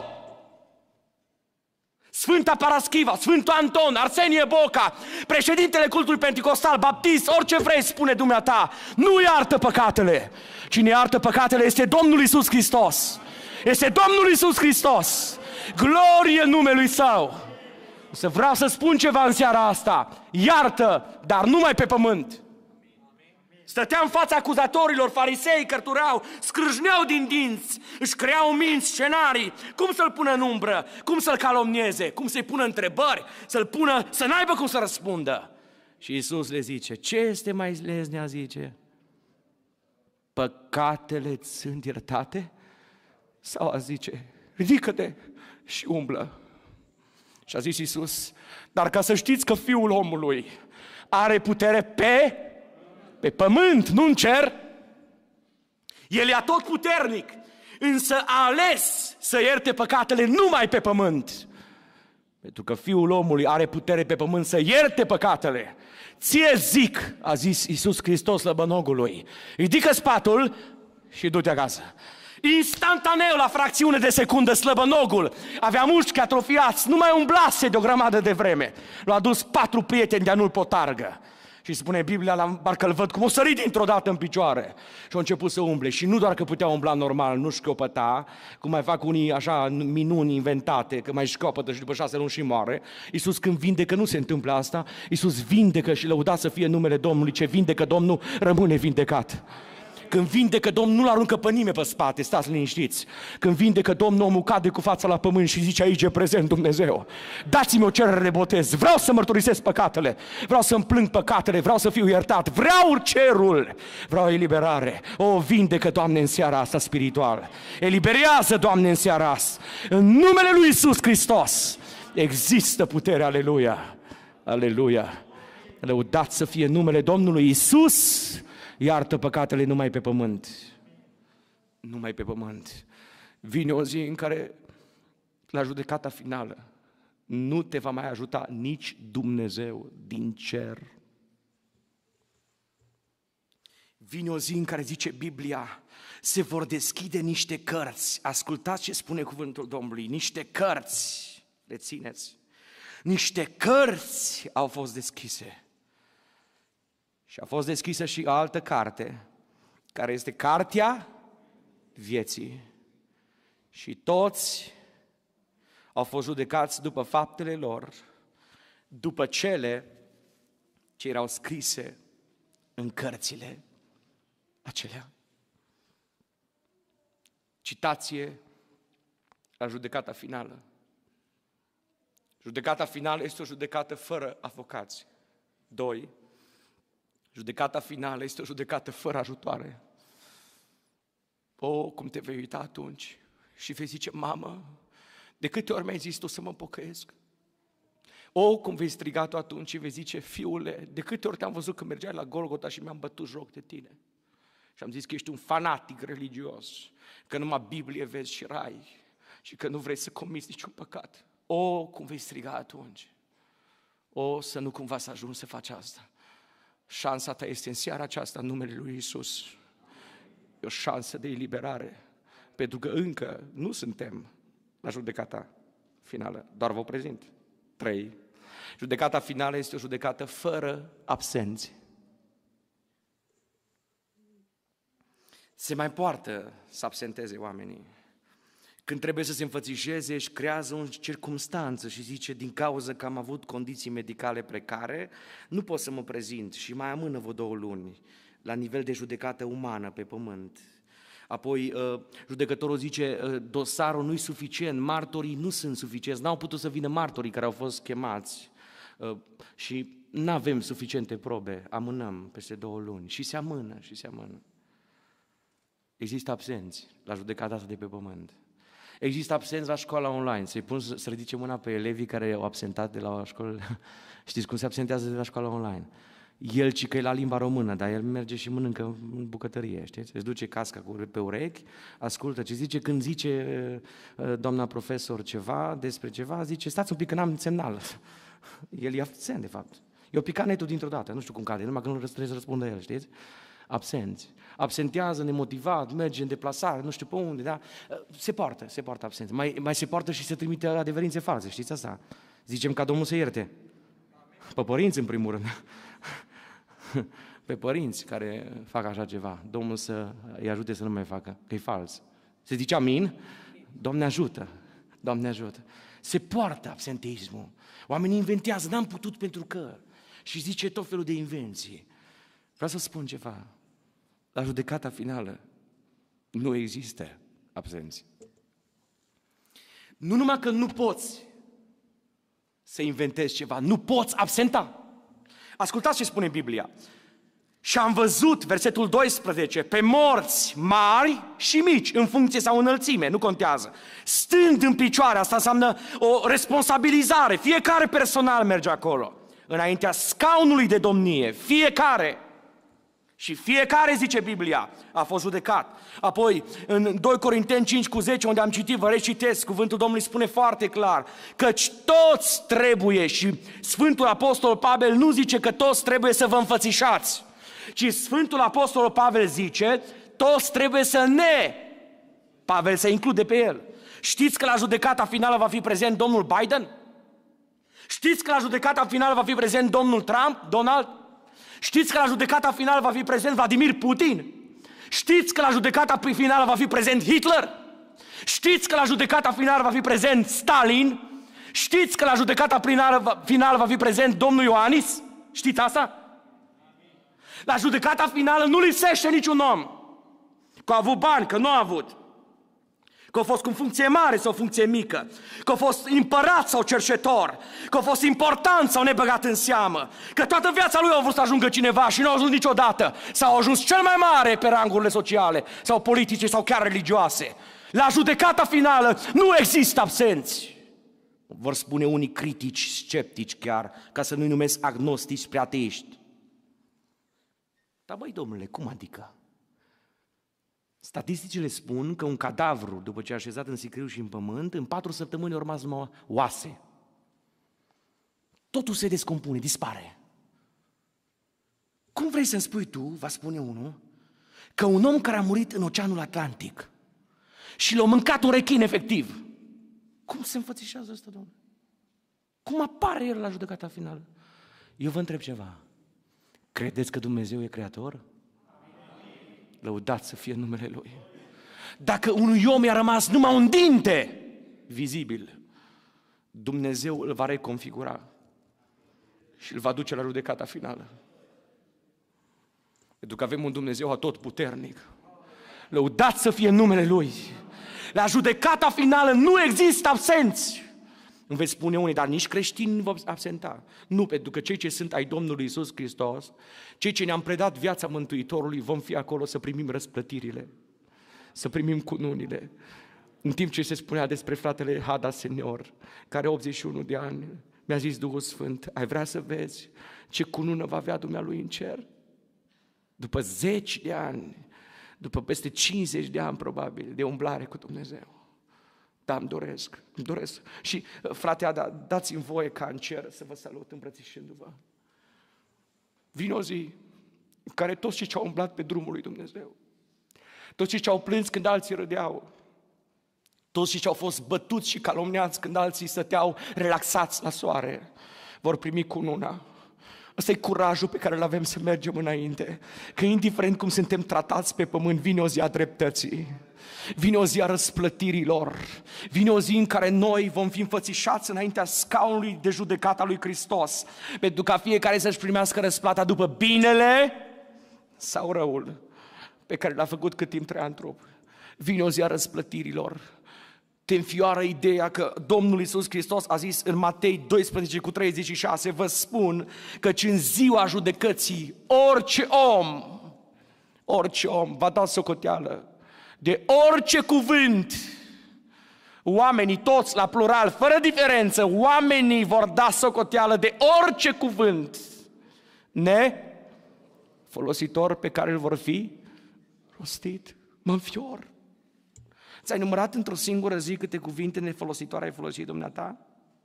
Speaker 2: Sfânta Paraschiva, Sfântul Anton, Arsenie Boca, președintele cultului Pentecostal, baptist, orice vrei spune dumneata, nu iartă păcatele. Cine iartă păcatele este Domnul Iisus Hristos. Este Domnul Iisus Hristos. Glorie în numelui Său. Să vreau să spun ceva în seara asta. Iartă, dar numai pe pământ. Stătea în fața acuzatorilor, farisei cărturau, scrâșneau din dinți, își creau minți, scenarii, cum să-l pună în umbră, cum să-l calomnieze, cum să-i pună întrebări, să n-aibă cum să răspundă. Și Iisus le zice, ce este mai leznea, zice? Păcatele-ți sunt iertate? Sau a zice, ridică-te și umblă. Și a zis Iisus, dar ca să știți că Fiul omului are putere pe pământ, nu în cer. El e atotputernic, însă a ales să ierte păcatele numai pe pământ. Pentru că Fiul omului are putere pe pământ să ierte păcatele. Ție zic, a zis Iisus Hristos slăbănogului, ridică spatul și du-te acasă. Instantaneu, la fracțiune de secundă, slăbănogul avea mușchi atrofiați, nu mai umblase de o grămadă de vreme. L-a dus 4 prieteni de-a nu-l potargă. Și spune Biblia, parcă-l văd cum o sărit dintr-o dată în picioare. Și a început să umble. Și nu doar că putea umbla normal, nu șchiopăta, cum mai fac unii așa minuni inventate, că mai șchiopătă și după 6 luni și moare. Iisus când vindecă nu se întâmplă asta. Iisus vindecă și lăudat să fie numele Domnului. Ce vindecă Domnul rămâne vindecat. Când vindecă Domnul, nu-l aruncă pe nimeni pe spate, stați liniștiți. Când vindecă Domnul, omul cade cu fața la pământ și zice, aici e prezent Dumnezeu. Dați-mi o cerere de botez, vreau să mărturisesc păcatele, vreau să-mi plâng păcatele, vreau să fiu iertat, vreau cerul, vreau eliberare. O, vindecă, Doamne, în seara asta spiritual. Eliberează, Doamne, în seara asta. În numele lui Iisus Hristos există putere, aleluia, aleluia. Lăudat să fie numele Domnului Iisus. Iartă păcatele numai pe pământ. Numai pe pământ. Vine o zi în care, la judecata finală, nu te va mai ajuta nici Dumnezeu din cer. Vine o zi în care, zice Biblia, se vor deschide niște cărți. Ascultați ce spune cuvântul Domnului. Niște cărți, le țineți. Niște cărți au fost deschise. Și a fost deschisă și o altă carte, care este cartea vieții. Și toți au fost judecați după faptele lor, după cele ce erau scrise în cărțile acelea. Citație la judecata finală. Judecata finală este o judecată fără avocați. 2. Judecata finală este o judecată fără ajutoare. O, cum te vei uita atunci și vei zice, mamă, de câte ori mi-ai zis tu să mă pocăiesc? O, cum vei striga tu atunci și vei zice, fiule, de câte ori te-am văzut că mergeai la Golgota și mi-am bătut joc de tine? Și am zis că ești un fanatic religios, că numai Biblie vezi și rai și că nu vrei să comiți niciun păcat. O, cum vei striga atunci? O, să nu cumva să ajungi să faci asta. Șansa ta este în seara aceasta în numele lui Iisus. E o șansă de eliberare, pentru că încă nu suntem la judecata finală. Doar vă prezint 3. Judecata finală este o judecată fără absenți.
Speaker 1: Se mai poartă să absenteze oamenii. Când trebuie să se înfățișeze, își creează o circumstanță și zice, din cauza că am avut condiții medicale precare, nu pot să mă prezint și mai amână vreo 2 luni la nivel de judecată umană pe pământ. Apoi judecătorul zice, dosarul nu e suficient, martorii nu sunt suficienți, n-au putut să vină martorii care au fost chemați și nu avem suficiente probe, amânăm peste 2 luni și se amână și se amână. Există absenți la judecata asta de pe pământ. Există absenți la școala online. Să-i pun să ridice mâna pe elevii care au absentat de la școală. Știți cum se absentează de la școala online? El ci că e la limba română, dar el merge și mănâncă în bucătărie, știți? Își duce casca pe urechi, ascultă ce zice. Când zice doamna profesor ceva despre ceva, zice, stați un pic că n-am semnal. El e absent, de fapt. Eu picat netul dintr-o dată, nu știu cum cade, numai că nu trebuie să răspundă el, știți? Absenți. Absentează, nemotivat, merge în deplasare, nu știu pe unde, da? Se poartă absenți. Mai se poartă și se trimite adeverințe false, știți asta? Zicem ca Domnul să ierte. Pe părinți, în primul rând. Pe părinți care fac așa ceva. Domnul să îi ajute să nu mai facă, că e fals. Se zice amin? Doamne ajută, Doamne ajută. Se poartă absenteismul. Oamenii inventează, n-am putut pentru că. Și zice tot felul de invenții. Vreau să spun ceva. La judecata finală nu există absenți. Nu numai că nu poți să inventezi ceva, nu poți absenta. Ascultați ce spune Biblia. Și am văzut, versetul 12, pe morți mari și mici, în funcție sau înălțime, nu contează, stând în picioare, asta înseamnă o responsabilizare, fiecare personal merge acolo, înaintea scaunului de domnie, fiecare. Și fiecare, zice Biblia, a fost judecat. Apoi, în 2 Corinteni 5:10, unde am citit, vă recitesc, cuvântul Domnului spune foarte clar, căci toți trebuie, și Sfântul Apostol Pavel nu zice că toți trebuie să vă înfățișați, ci Sfântul Apostol Pavel zice, toți trebuie să ne, Pavel se include pe el. Știți că la judecata finală va fi prezent domnul Biden? Știți că la judecata finală va fi prezent domnul Trump, Donald? Știți că la judecata finală va fi prezent Vladimir Putin? Știți că la judecata finală va fi prezent Hitler? Știți că la judecata finală va fi prezent Stalin? Știți că la judecata finală va fi prezent domnul Ioannis? Știți asta? La judecata finală nu lipsește niciun om. Că a avut bani, că nu a avut. Că a fost cu funcție mare sau funcție mică, că a fost împărat sau cercetor, că a fost important sau nebăgat în seamă, că toată viața lui a vrut să ajungă cineva și nu a ajuns niciodată, sau a ajuns cel mai mare pe rangurile sociale sau politice sau chiar religioase. La judecata finală nu există absenți. Vor spune unii critici, sceptici chiar, ca să nu-i numesc agnostici spre ateiști. Dar băi, domnule, cum adică? Statisticile spun că un cadavru, după ce a așezat în sicriu și în pământ, în 4 săptămâni au rămas numai oase. Totul se descompune, dispare. Cum vrei să-mi spui tu, va spune unul, că un om care a murit în Oceanul Atlantic și l-a mâncat un rechin efectiv, cum se înfățișează ăsta, domnule? Cum apare el la judecata finală? Eu vă întreb ceva. Credeți că Dumnezeu e creator? Lăudat să fie numele Lui. Dacă unui om i-a rămas numai un dinte vizibil, Dumnezeu îl va reconfigura și îl va duce la judecata finală. Pentru că avem un Dumnezeu atotputernic. Lăudat să fie numele Lui. La judecata finală nu există absenți. Îmi veți spune unii, dar nici creștini nu vor absenta. Nu, pentru că cei ce sunt ai Domnului Iisus Hristos, cei ce ne-am predat viața Mântuitorului, vom fi acolo să primim răsplătirile, să primim cununile. În timp ce se spunea despre fratele Hada Senior, care 81 de ani, mi-a zis Duhul Sfânt, ai vrea să vezi ce cunună va avea Dumnealui în cer? După 10 de ani, după peste 50 de ani probabil, de umblare cu Dumnezeu. Da, îmi doresc. Și, frate Ada, dați-mi voie ca în cer să vă salut îmbrățișându-vă. Vine o zi în care toți cei ce au umblat pe drumul lui Dumnezeu, toți cei ce au plâns când alții râdeau, toți cei ce au fost bătuți și calomniați când alții stăteau relaxați la soare,
Speaker 2: vor primi cununa. Ăsta e curajul pe care îl avem să mergem înainte. Că indiferent cum suntem tratați pe pământ, vine o zi a dreptății. Vine o zi a răsplătirilor. Vine o zi în care noi vom fi înfățișați înaintea scaunului de judecată al lui Hristos, pentru ca fiecare să-și primească răsplata după binele sau răul pe care l-a făcut cât timp trăia în trup. Vine o zi a răsplătirilor. Te înfioară ideea că Domnul Iisus Hristos a zis în Matei 12:36, vă spun căci în ziua judecății orice om va da socoteală de orice cuvânt. Oamenii toți, la plural, fără diferență, oamenii vor da socoteală de orice cuvânt nefolositor pe care îl vor fi rostit. Mă înfior. Ți-ai numărat într-o singură zi câte cuvinte nefolositoare ai folosit, dumneata?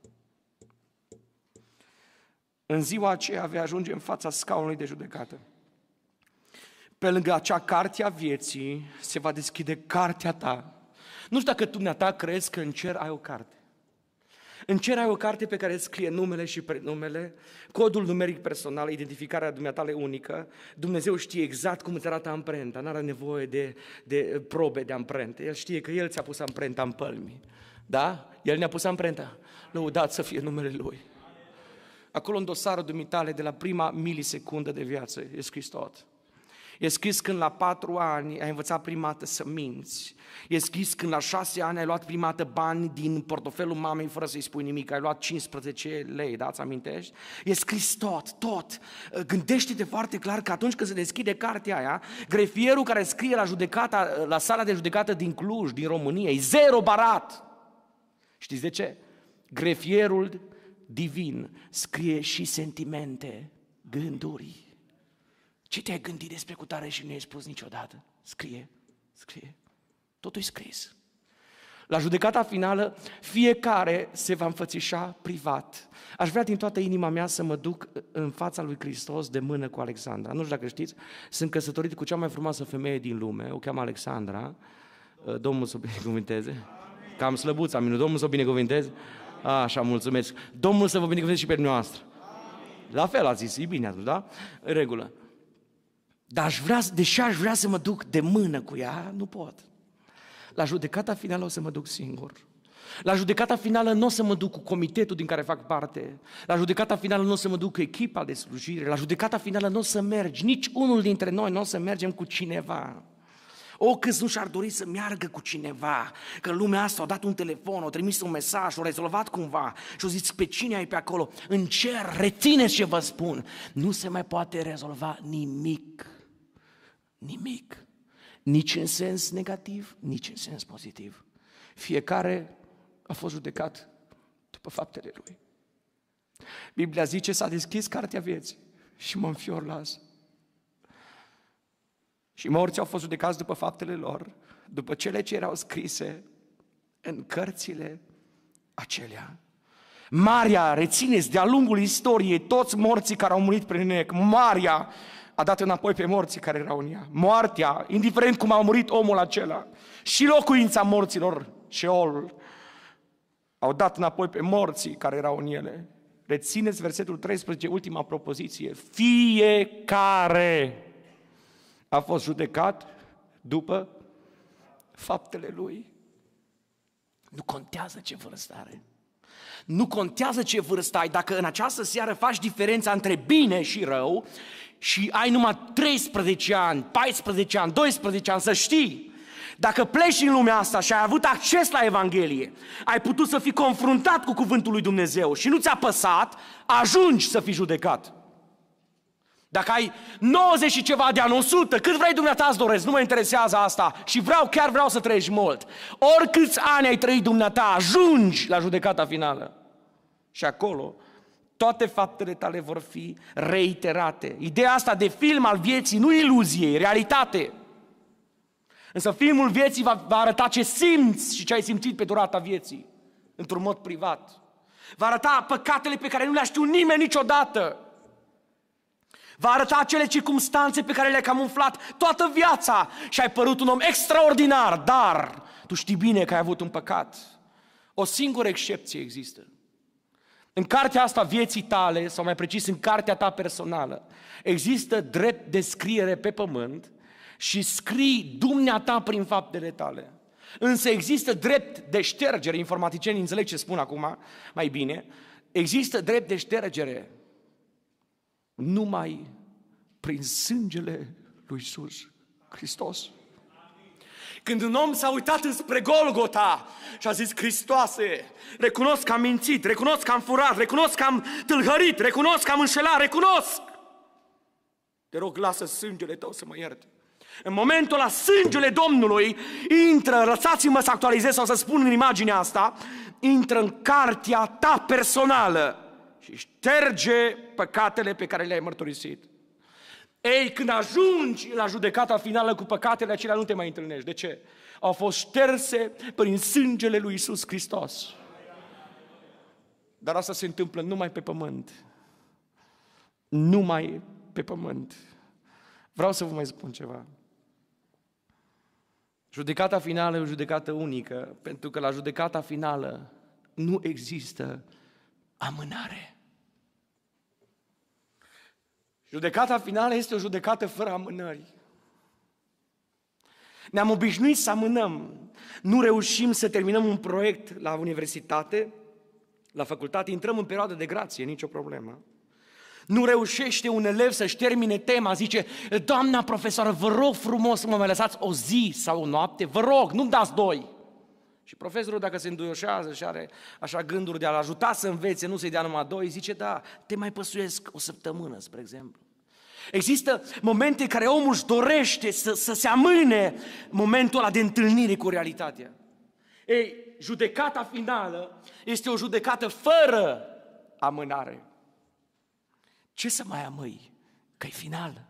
Speaker 2: În ziua aceea vei ajunge în fața scaunului de judecată. Pe lângă acea carte a vieții se va deschide cartea ta. Nu știu dacă dumneata crezi că în cer ai o carte. În cer ai o carte pe care scrie numele și prenumele, codul numeric personal, identificarea dumneatale unică. Dumnezeu știe exact cum îți arată amprenta, n-are nevoie de probe de amprente. El știe că El ți-a pus amprenta în pălmi. Da? El ne-a pus amprenta. Lăudat să fie numele Lui. Acolo în dosarul dumitale, de la prima milisecundă de viață, e scris tot. E scris când la 4 ani ai învățat prima dată să minți. E scris când la 6 ani ai luat prima dată bani din portofelul mamei fără să-i spui nimic. Ai luat 15 lei, da? Ți amintești? E scris tot. Gândește-te foarte clar că atunci când se deschide cartea aia, grefierul care scrie la sala de judecată din Cluj, din România, e 0 barat. Știți de ce? Grefierul divin scrie și sentimente, gânduri. Ce te-ai gândit despre cutare și nu ai spus niciodată? Scrie. Totul e scris. La judecata finală, fiecare se va înfățișa privat. Aș vrea din toată inima mea să mă duc în fața lui Hristos de mână cu Alexandra. Nu știu dacă știți, sunt căsătorit cu cea mai frumoasă femeie din lume, o cheamă Alexandra. Domnul să o binecuvânteze. Cam slăbuța minut, Domnul să o binecuvânteze. Așa, mulțumesc. Domnul să vă binecuvânteze și pe noastră. La fel a zis, e bine atunci, da? În regulă. Dar deși aș vrea să mă duc de mână cu ea, nu pot. La judecata finală o să mă duc singur. La judecata finală nu o să mă duc cu comitetul din care fac parte. La judecata finală nu o să mă duc cu echipa de slujire. La judecata finală nu o să mergi, nici unul dintre noi nu o să mergem cu cineva. Câți nu și-ar dori să meargă cu cineva, că lumea asta a dat un telefon, a trimis un mesaj, a rezolvat cumva și a zis pe cine ai pe acolo. În cer, rețineți ce vă spun, nu se mai poate rezolva nimic. Nici în sens negativ, nici în sens pozitiv. Fiecare a fost judecat după faptele lui. Biblia zice, s-a deschis cartea vieții și mă înfior la asta. Și morții au fost judecați după faptele lor, după cele ce erau scrise în cărțile acelea. Maria, rețineți, de-a lungul istoriei, toți morții care au murit prin nec, Maria a dat înapoi pe morții care erau în ea. Moartea, indiferent cum a murit omul acela, și locuința morților, Sheol, au dat înapoi pe morții care erau în ele. Rețineți versetul 13, ultima propoziție. Fiecare a fost judecat după faptele lui. Nu contează ce vârstă are. Nu contează ce vârstă ai. Dacă în această seară faci diferența între bine și rău și ai numai 13 ani, 14 ani, 12 ani, să știi, dacă pleci în lumea asta și ai avut acces la Evanghelie, ai putut să fii confruntat cu cuvântul lui Dumnezeu și nu ți-a păsat, ajungi să fii judecat. Dacă ai 90 și ceva de ani, 100, cât vrei dumneata îți doresc, nu mă interesează asta și chiar vreau să trăiești mult. Oricâți ani ai trăit dumneata, ajungi la judecata finală. Și acolo toate faptele tale vor fi reiterate. Ideea asta de film al vieții nu iluzie, e realitate. Însă filmul vieții va arăta ce simți și ce ai simțit pe durata vieții, într-un mod privat. Va arăta păcatele pe care nu le-a știut nimeni niciodată. Va arăta acele circumstanțe pe care le-ai camuflat toată viața și ai părut un om extraordinar, dar tu știi bine că ai avut un păcat. O singură excepție există. În cartea asta vieții tale, sau mai precis în cartea ta personală, există drept de scriere pe pământ și scrii dumneata prin faptele tale. Însă există drept de ștergere, informaticienii înțeleg ce spun acum mai bine, există drept de ștergere numai prin sângele lui Iisus Hristos. Când un om s-a uitat înspre Golgota și a zis: Hristoase, recunosc că am mințit, recunosc că am furat, recunosc că am tâlhărit, recunosc că am înșelat, recunosc. Te rog, lasă sângele tău să mă ierte. În momentul ăla, sângele Domnului intră, lăsați-mă să actualizez sau să spun în imaginea asta, intră în cartea ta personală și șterge păcatele pe care le-ai mărturisit. Ei, când ajungi la judecata finală cu păcatele acelea, nu te mai întâlnești. De ce? Au fost șterse prin sângele lui Iisus Hristos. Dar asta se întâmplă numai pe pământ. Numai pe pământ. Vreau să vă mai spun ceva. Judecata finală e o judecată unică, pentru că la judecata finală nu există amânare. Judecata finală este o judecată fără amânări. Ne-am obișnuit să amânăm. Nu reușim să terminăm un proiect la universitate, la facultate, intrăm în perioadă de grație, nicio problemă. Nu reușește un elev să-și termine tema, zice: doamna profesoară, vă rog frumos să mă mai lăsați o zi sau o noapte, vă rog, nu-mi dați 2. Și profesorul, dacă se înduioșează și are așa gânduri de a-l ajuta să învețe, nu să-i dea numai 2, zice: da, te mai păsuiesc o săptămână, spre exemplu. Există momente în care omul își dorește să se amâne momentul ăla de întâlnire cu realitatea. Ei, judecata finală este o judecată fără amânare. Ce să mai amâi? Că e final.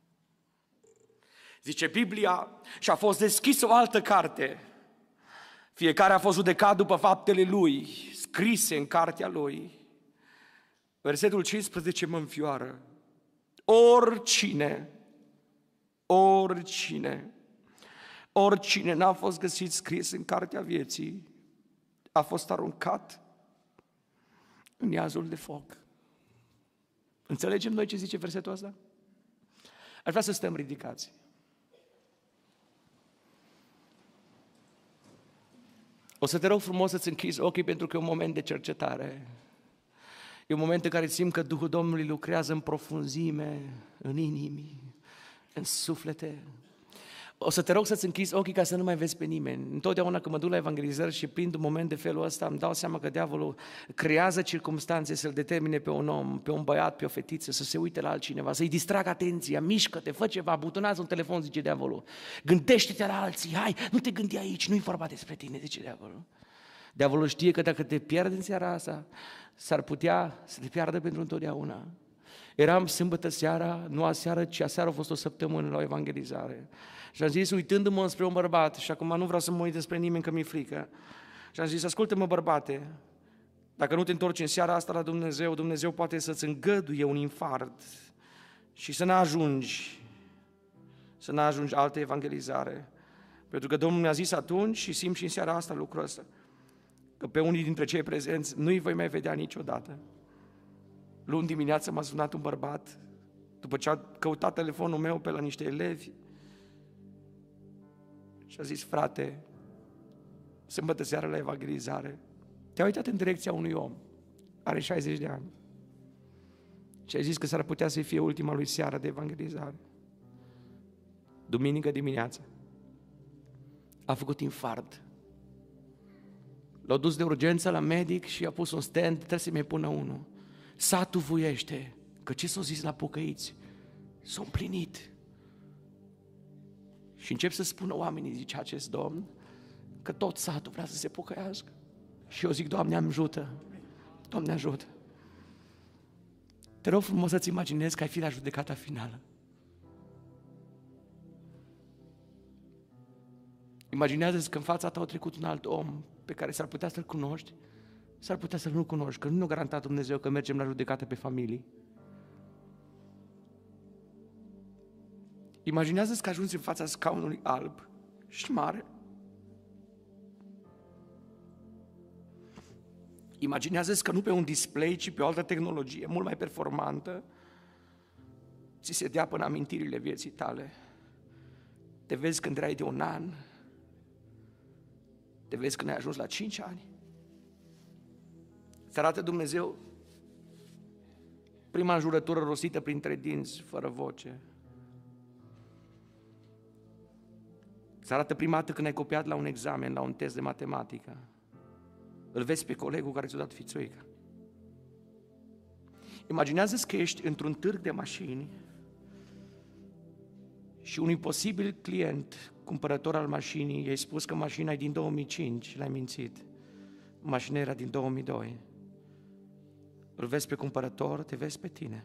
Speaker 2: Zice Biblia, și a fost deschisă o altă carte. Fiecare a fost judecat după faptele lui, scrise în cartea lui. Versetul 15 mă înfioară. Oricine n-a fost găsit scris în cartea vieții, a fost aruncat în iazul de foc. Înțelegem noi ce zice versetul ăsta? Aș vrea să stăm ridicați. O să te rog frumos să-ți închizi ochii, pentru că e un moment de cercetare. E un moment în care simt că Duhul Domnului lucrează în profunzime, în inimi, în suflete. O să te rog să-ți închizi ochii ca să nu mai vezi pe nimeni. Întotdeauna când mă duc la evangelizări și prind un moment de felul ăsta, îmi dau seama că diavolul creează circumstanțe să-l determine pe un om, pe un băiat, pe o fetiță, să se uite la altcineva, să-i distragă atenția, mișcă-te, fă ceva, butonează un telefon, zice diavolul. Gândește-te la alții, hai, nu te gândi aici, nu-i vorba despre tine, zice diavolul. Diavolul știe că dacă te pierde în seara asta, s-ar putea să te piardă pentru întotdeauna. Eram sâmbătă seara, nu aseară, ci aseară a fost o săptămână la o evangelizare. Și am zis, uitându-mă spre un bărbat, și acum nu vreau să mă uit despre nimeni că mi-e frică, și am zis: ascultă-mă, bărbate, dacă nu te întorci în seara asta la Dumnezeu, Dumnezeu poate să-ți îngăduie un infart și să n-ajungi altă evangelizare. Pentru că Domnul mi-a zis atunci, și simt și în seara asta lucrul ăsta, că pe unii dintre cei prezenți nu-i voi mai vedea niciodată. Luni dimineață m-a sunat un bărbat, după ce a căutat telefonul meu pe la niște elevi, și a zis: frate, sâmbătă seara la evangelizare, te-a uitat în direcția unui om, are 60 de ani, și a zis că s-ar putea să fie ultima lui seară de evangelizare. Duminică dimineața a făcut infart. L-au dus de urgență la medic și a pus un stand, trebuie să mai pună unul. Satul vuiește, că ce s-o zis la pocăiți? S-au împlinit. Și încep să spună oamenii, zice acest domn, că tot satul vrea să se pocăiască. Și eu zic: Doamne, ajută! Doamne, ajută! Te rog frumos să-ți imaginezi că ai fi la judecata finală. Imaginează-ți că în fața ta a trecut un alt om pe care s-ar putea să-l cunoști, s-ar putea să-l nu cunoști, că nu ne-a garantat Dumnezeu că mergem la judecată pe familii. Imaginează-ți că ajungi în fața scaunului alb și mare. Imaginează-ți că nu pe un display, ci pe o altă tehnologie mult mai performantă, ți se dea până amintirile vieții tale. Te vezi când erai de 1 an, te vezi când ai ajuns la 5 ani. Îți arată Dumnezeu prima înjurătură rostită printre dinți, fără voce. Îți arată prima dată când ai copiat la un examen, la un test de matematică. Îl vezi pe colegul care ți-a dat fițuica. Imaginează-ți că ești într-un târg de mașini și unui posibil client, cumpărător al mașinii, i-ai spus că mașina e din 2005 și l-ai mințit. Mașina era din 2002. Îl vezi pe cumpărător, te vezi pe tine.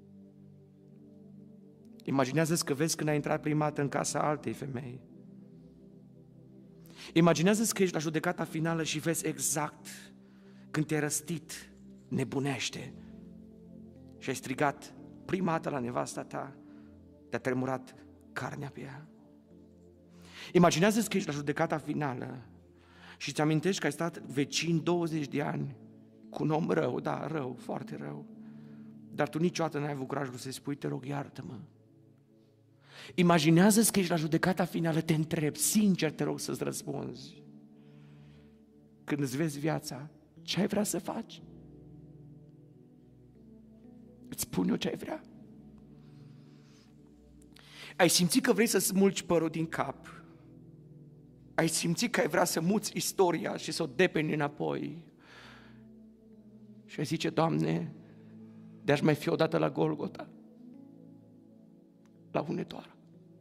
Speaker 2: Imaginează-ți că vezi când ai intrat prima dată în casa altei femei. Imaginează-ți că ești la judecata finală și vezi exact când te-ai răstit, nebunește, și ai strigat prima dată la nevasta ta, te-a tremurat carnea pe ea. Imaginează-ți că ești la judecata finală și îți amintești că ai stat vecin 20 de ani cu un om rău, da, rău, foarte rău, dar tu niciodată n-ai avut curajul să-i spui, te rog, iartă-mă. Imaginează-ți că ești la judecata finală, te întreb, sincer te rog să-ți răspunzi. Când îți vezi viața, ce ai vrea să faci? Îți spun eu ce ai vrea. Ai simțit că vrei să smulgi părul din cap. Ai simțit că ai vrea să muți istoria și să o depeni înapoi. Și ai zice, Doamne, de-aș mai fi odată la Golgota, la Hunedoara.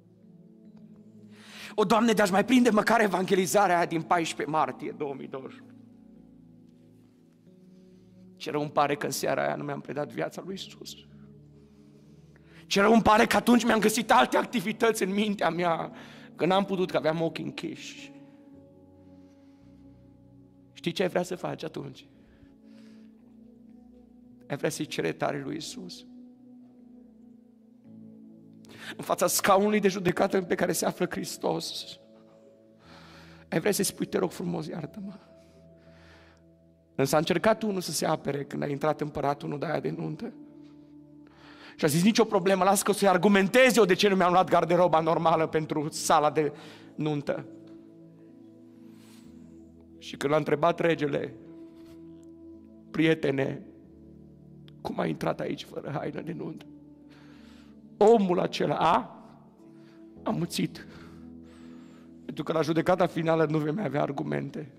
Speaker 2: O, Doamne, de-aș mai prinde măcar evangelizarea aia din 14 martie 2020. Ce rău îmi pare că în seara aia nu mi-am predat viața lui Iisus. Ce rău îmi pare că atunci mi-am găsit alte activități în mintea mea, că n-am putut, că aveam ochii închiși. Știi ce ai vrea să faci atunci? Ai vrea să-i cere tare lui Iisus. În fața scaunului de judecată pe care se află Hristos, ai vrea să-i spui, te rog frumos, iartă-mă. Însă a încercat unul să se apere când a intrat împăratul unul de aia de nuntă. Și a zis, nicio problemă, las că o să-i argumentez eu de ce nu mi-am luat garderoba normală pentru sala de nuntă. Și când l-a întrebat regele, prietene, cum ai intrat aici fără haină de nuntă? Omul acela a muțit. Pentru că la judecata finală nu vei mai avea argumente.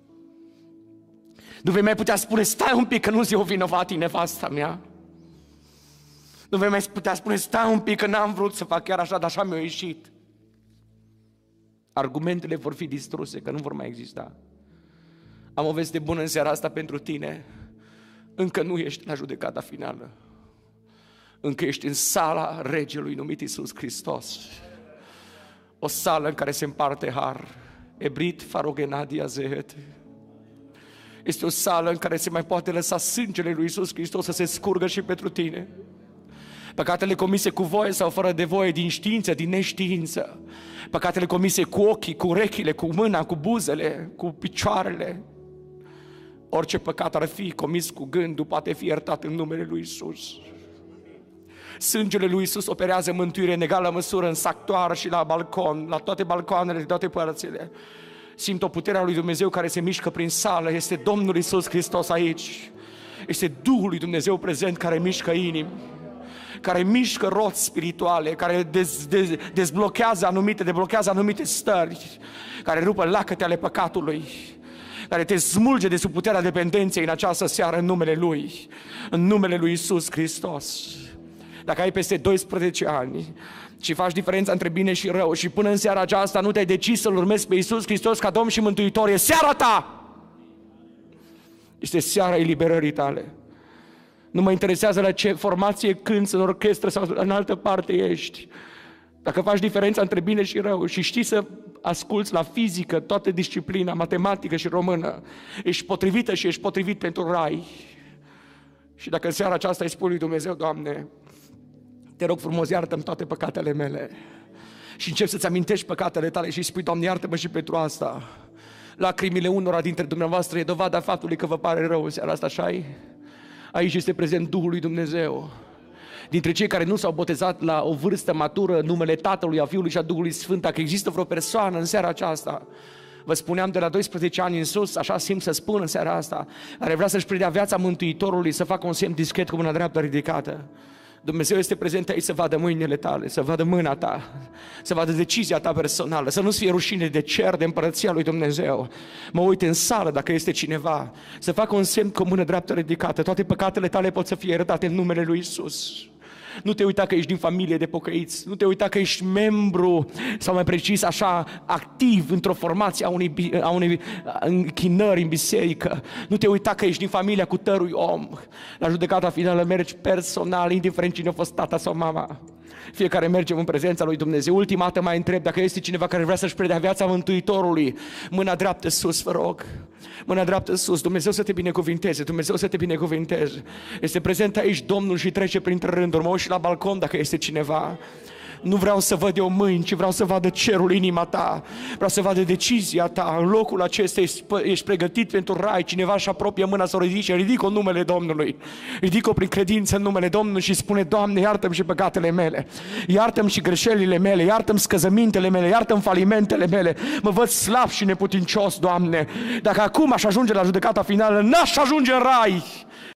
Speaker 2: Nu vei mai putea spune, stai un pic că nu-ți eu vinovat nevasta mea. Nu vei mai putea spune, stai un pic că n-am vrut să fac chiar așa, dar așa mi-a ieșit. Argumentele vor fi distruse, că nu vor mai exista. Am o veste bună în seara asta pentru tine. Încă nu ești la judecata finală. Încă ești în sala regelui numit Iisus Hristos. O sală în care se împarte har. Ebrit farogenadia zehet. Este o sală în care se mai poate lăsa sângele lui Iisus Hristos să se scurgă și pentru tine. Păcatele comise cu voie sau fără de voie, din știință, din neștiință. Păcatele comise cu ochii, cu urechile, cu mâna, cu buzele, cu picioarele. Orice păcat ar fi comis cu gândul poate fi iertat în numele lui Iisus. Sângele lui Iisus operează mântuire în egală măsură în sactoar și la balcon, la toate balcoanele, toate părțile. Simt o putere a lui Dumnezeu care se mișcă prin sală. Este Domnul Iisus Hristos aici. Este Duhul lui Dumnezeu prezent care mișcă inimi, care mișcă roți spirituale, care deblochează anumite stări, care rupă lacăte ale păcatului, care te smulge de sub puterea dependenței în această seară în numele Lui, în numele Lui Iisus Hristos. Dacă ai peste 12 ani și faci diferența între bine și rău și până în seara aceasta nu te-ai decis să-L urmezi pe Iisus Hristos ca Domn și Mântuitor, e seara ta! Este seara eliberării tale. Nu mă interesează la ce formație cânți, în orchestră sau în altă parte ești. Dacă faci diferența între bine și rău și știi să asculți la fizică, toată disciplina, matematică și română, ești potrivită și ești potrivit pentru rai. Și dacă în seara aceasta îi spui lui Dumnezeu, Doamne, te rog frumos, iartă-mi toate păcatele mele. Și începi să-ți amintești păcatele tale și îi spui, Doamne, iartă-mă și pentru asta. Lacrimile unora dintre dumneavoastră e dovada faptului că vă pare rău în seara asta, așa-i? Aici este prezent Duhul lui Dumnezeu. Dintre cei care nu s-au botezat la o vârstă matură, numele Tatălui, a Fiului și a Duhului Sfânt, dacă există vreo persoană în seara aceasta, vă spuneam de la 12 ani în sus, așa simt să spun în seara asta, care vrea să-și predea viața Mântuitorului, să facă un semn discret cu mâna dreaptă ridicată. Dumnezeu este prezent aici să vadă mâinile tale, să vadă mâna ta, să vadă decizia ta personală, să nu-ți fie rușine de cer, de împărăția lui Dumnezeu. Mă uit în sală dacă este cineva, să facă un semn cu mână dreaptă ridicată. Toate păcatele tale pot să fie iertate în numele lui Iisus. Nu te uita că ești din familie de pocăiți, nu te uita că ești membru, sau mai precis așa, activ într-o formație a unei închinări în biserică. Nu te uita că ești din familia cu tărui om. La judecata finală mergi personal, indiferent cine a fost tata sau mama. Fiecare mergem în prezența lui Dumnezeu. Ultima dată mai întreb dacă este cineva care vrea să-și predea viața Mântuitorului. Mâna dreaptă sus, vă rog. Mâna dreaptă sus. Dumnezeu să te binecuvinteze. Dumnezeu să te binecuvinteze. Este prezent aici Domnul și trece printre rânduri. Mă uit și la balcon dacă este cineva. Nu vreau să văd eu mâini, ci vreau să vadă cerul, inima ta. Vreau să vadă decizia ta. În locul acesta ești pregătit pentru rai. Cineva își apropie mâna să o ridice. Ridic-o în numele Domnului. Ridic-o prin credință în numele Domnului și spune: Doamne, iartă-mi și păcatele mele. Iartă-mi și greșelile mele. Iartă-mi scăzămintele mele. Iartă-mi falimentele mele. Mă văd slab și neputincios, Doamne. Dacă acum aș ajunge la judecata finală, n-aș ajunge în rai.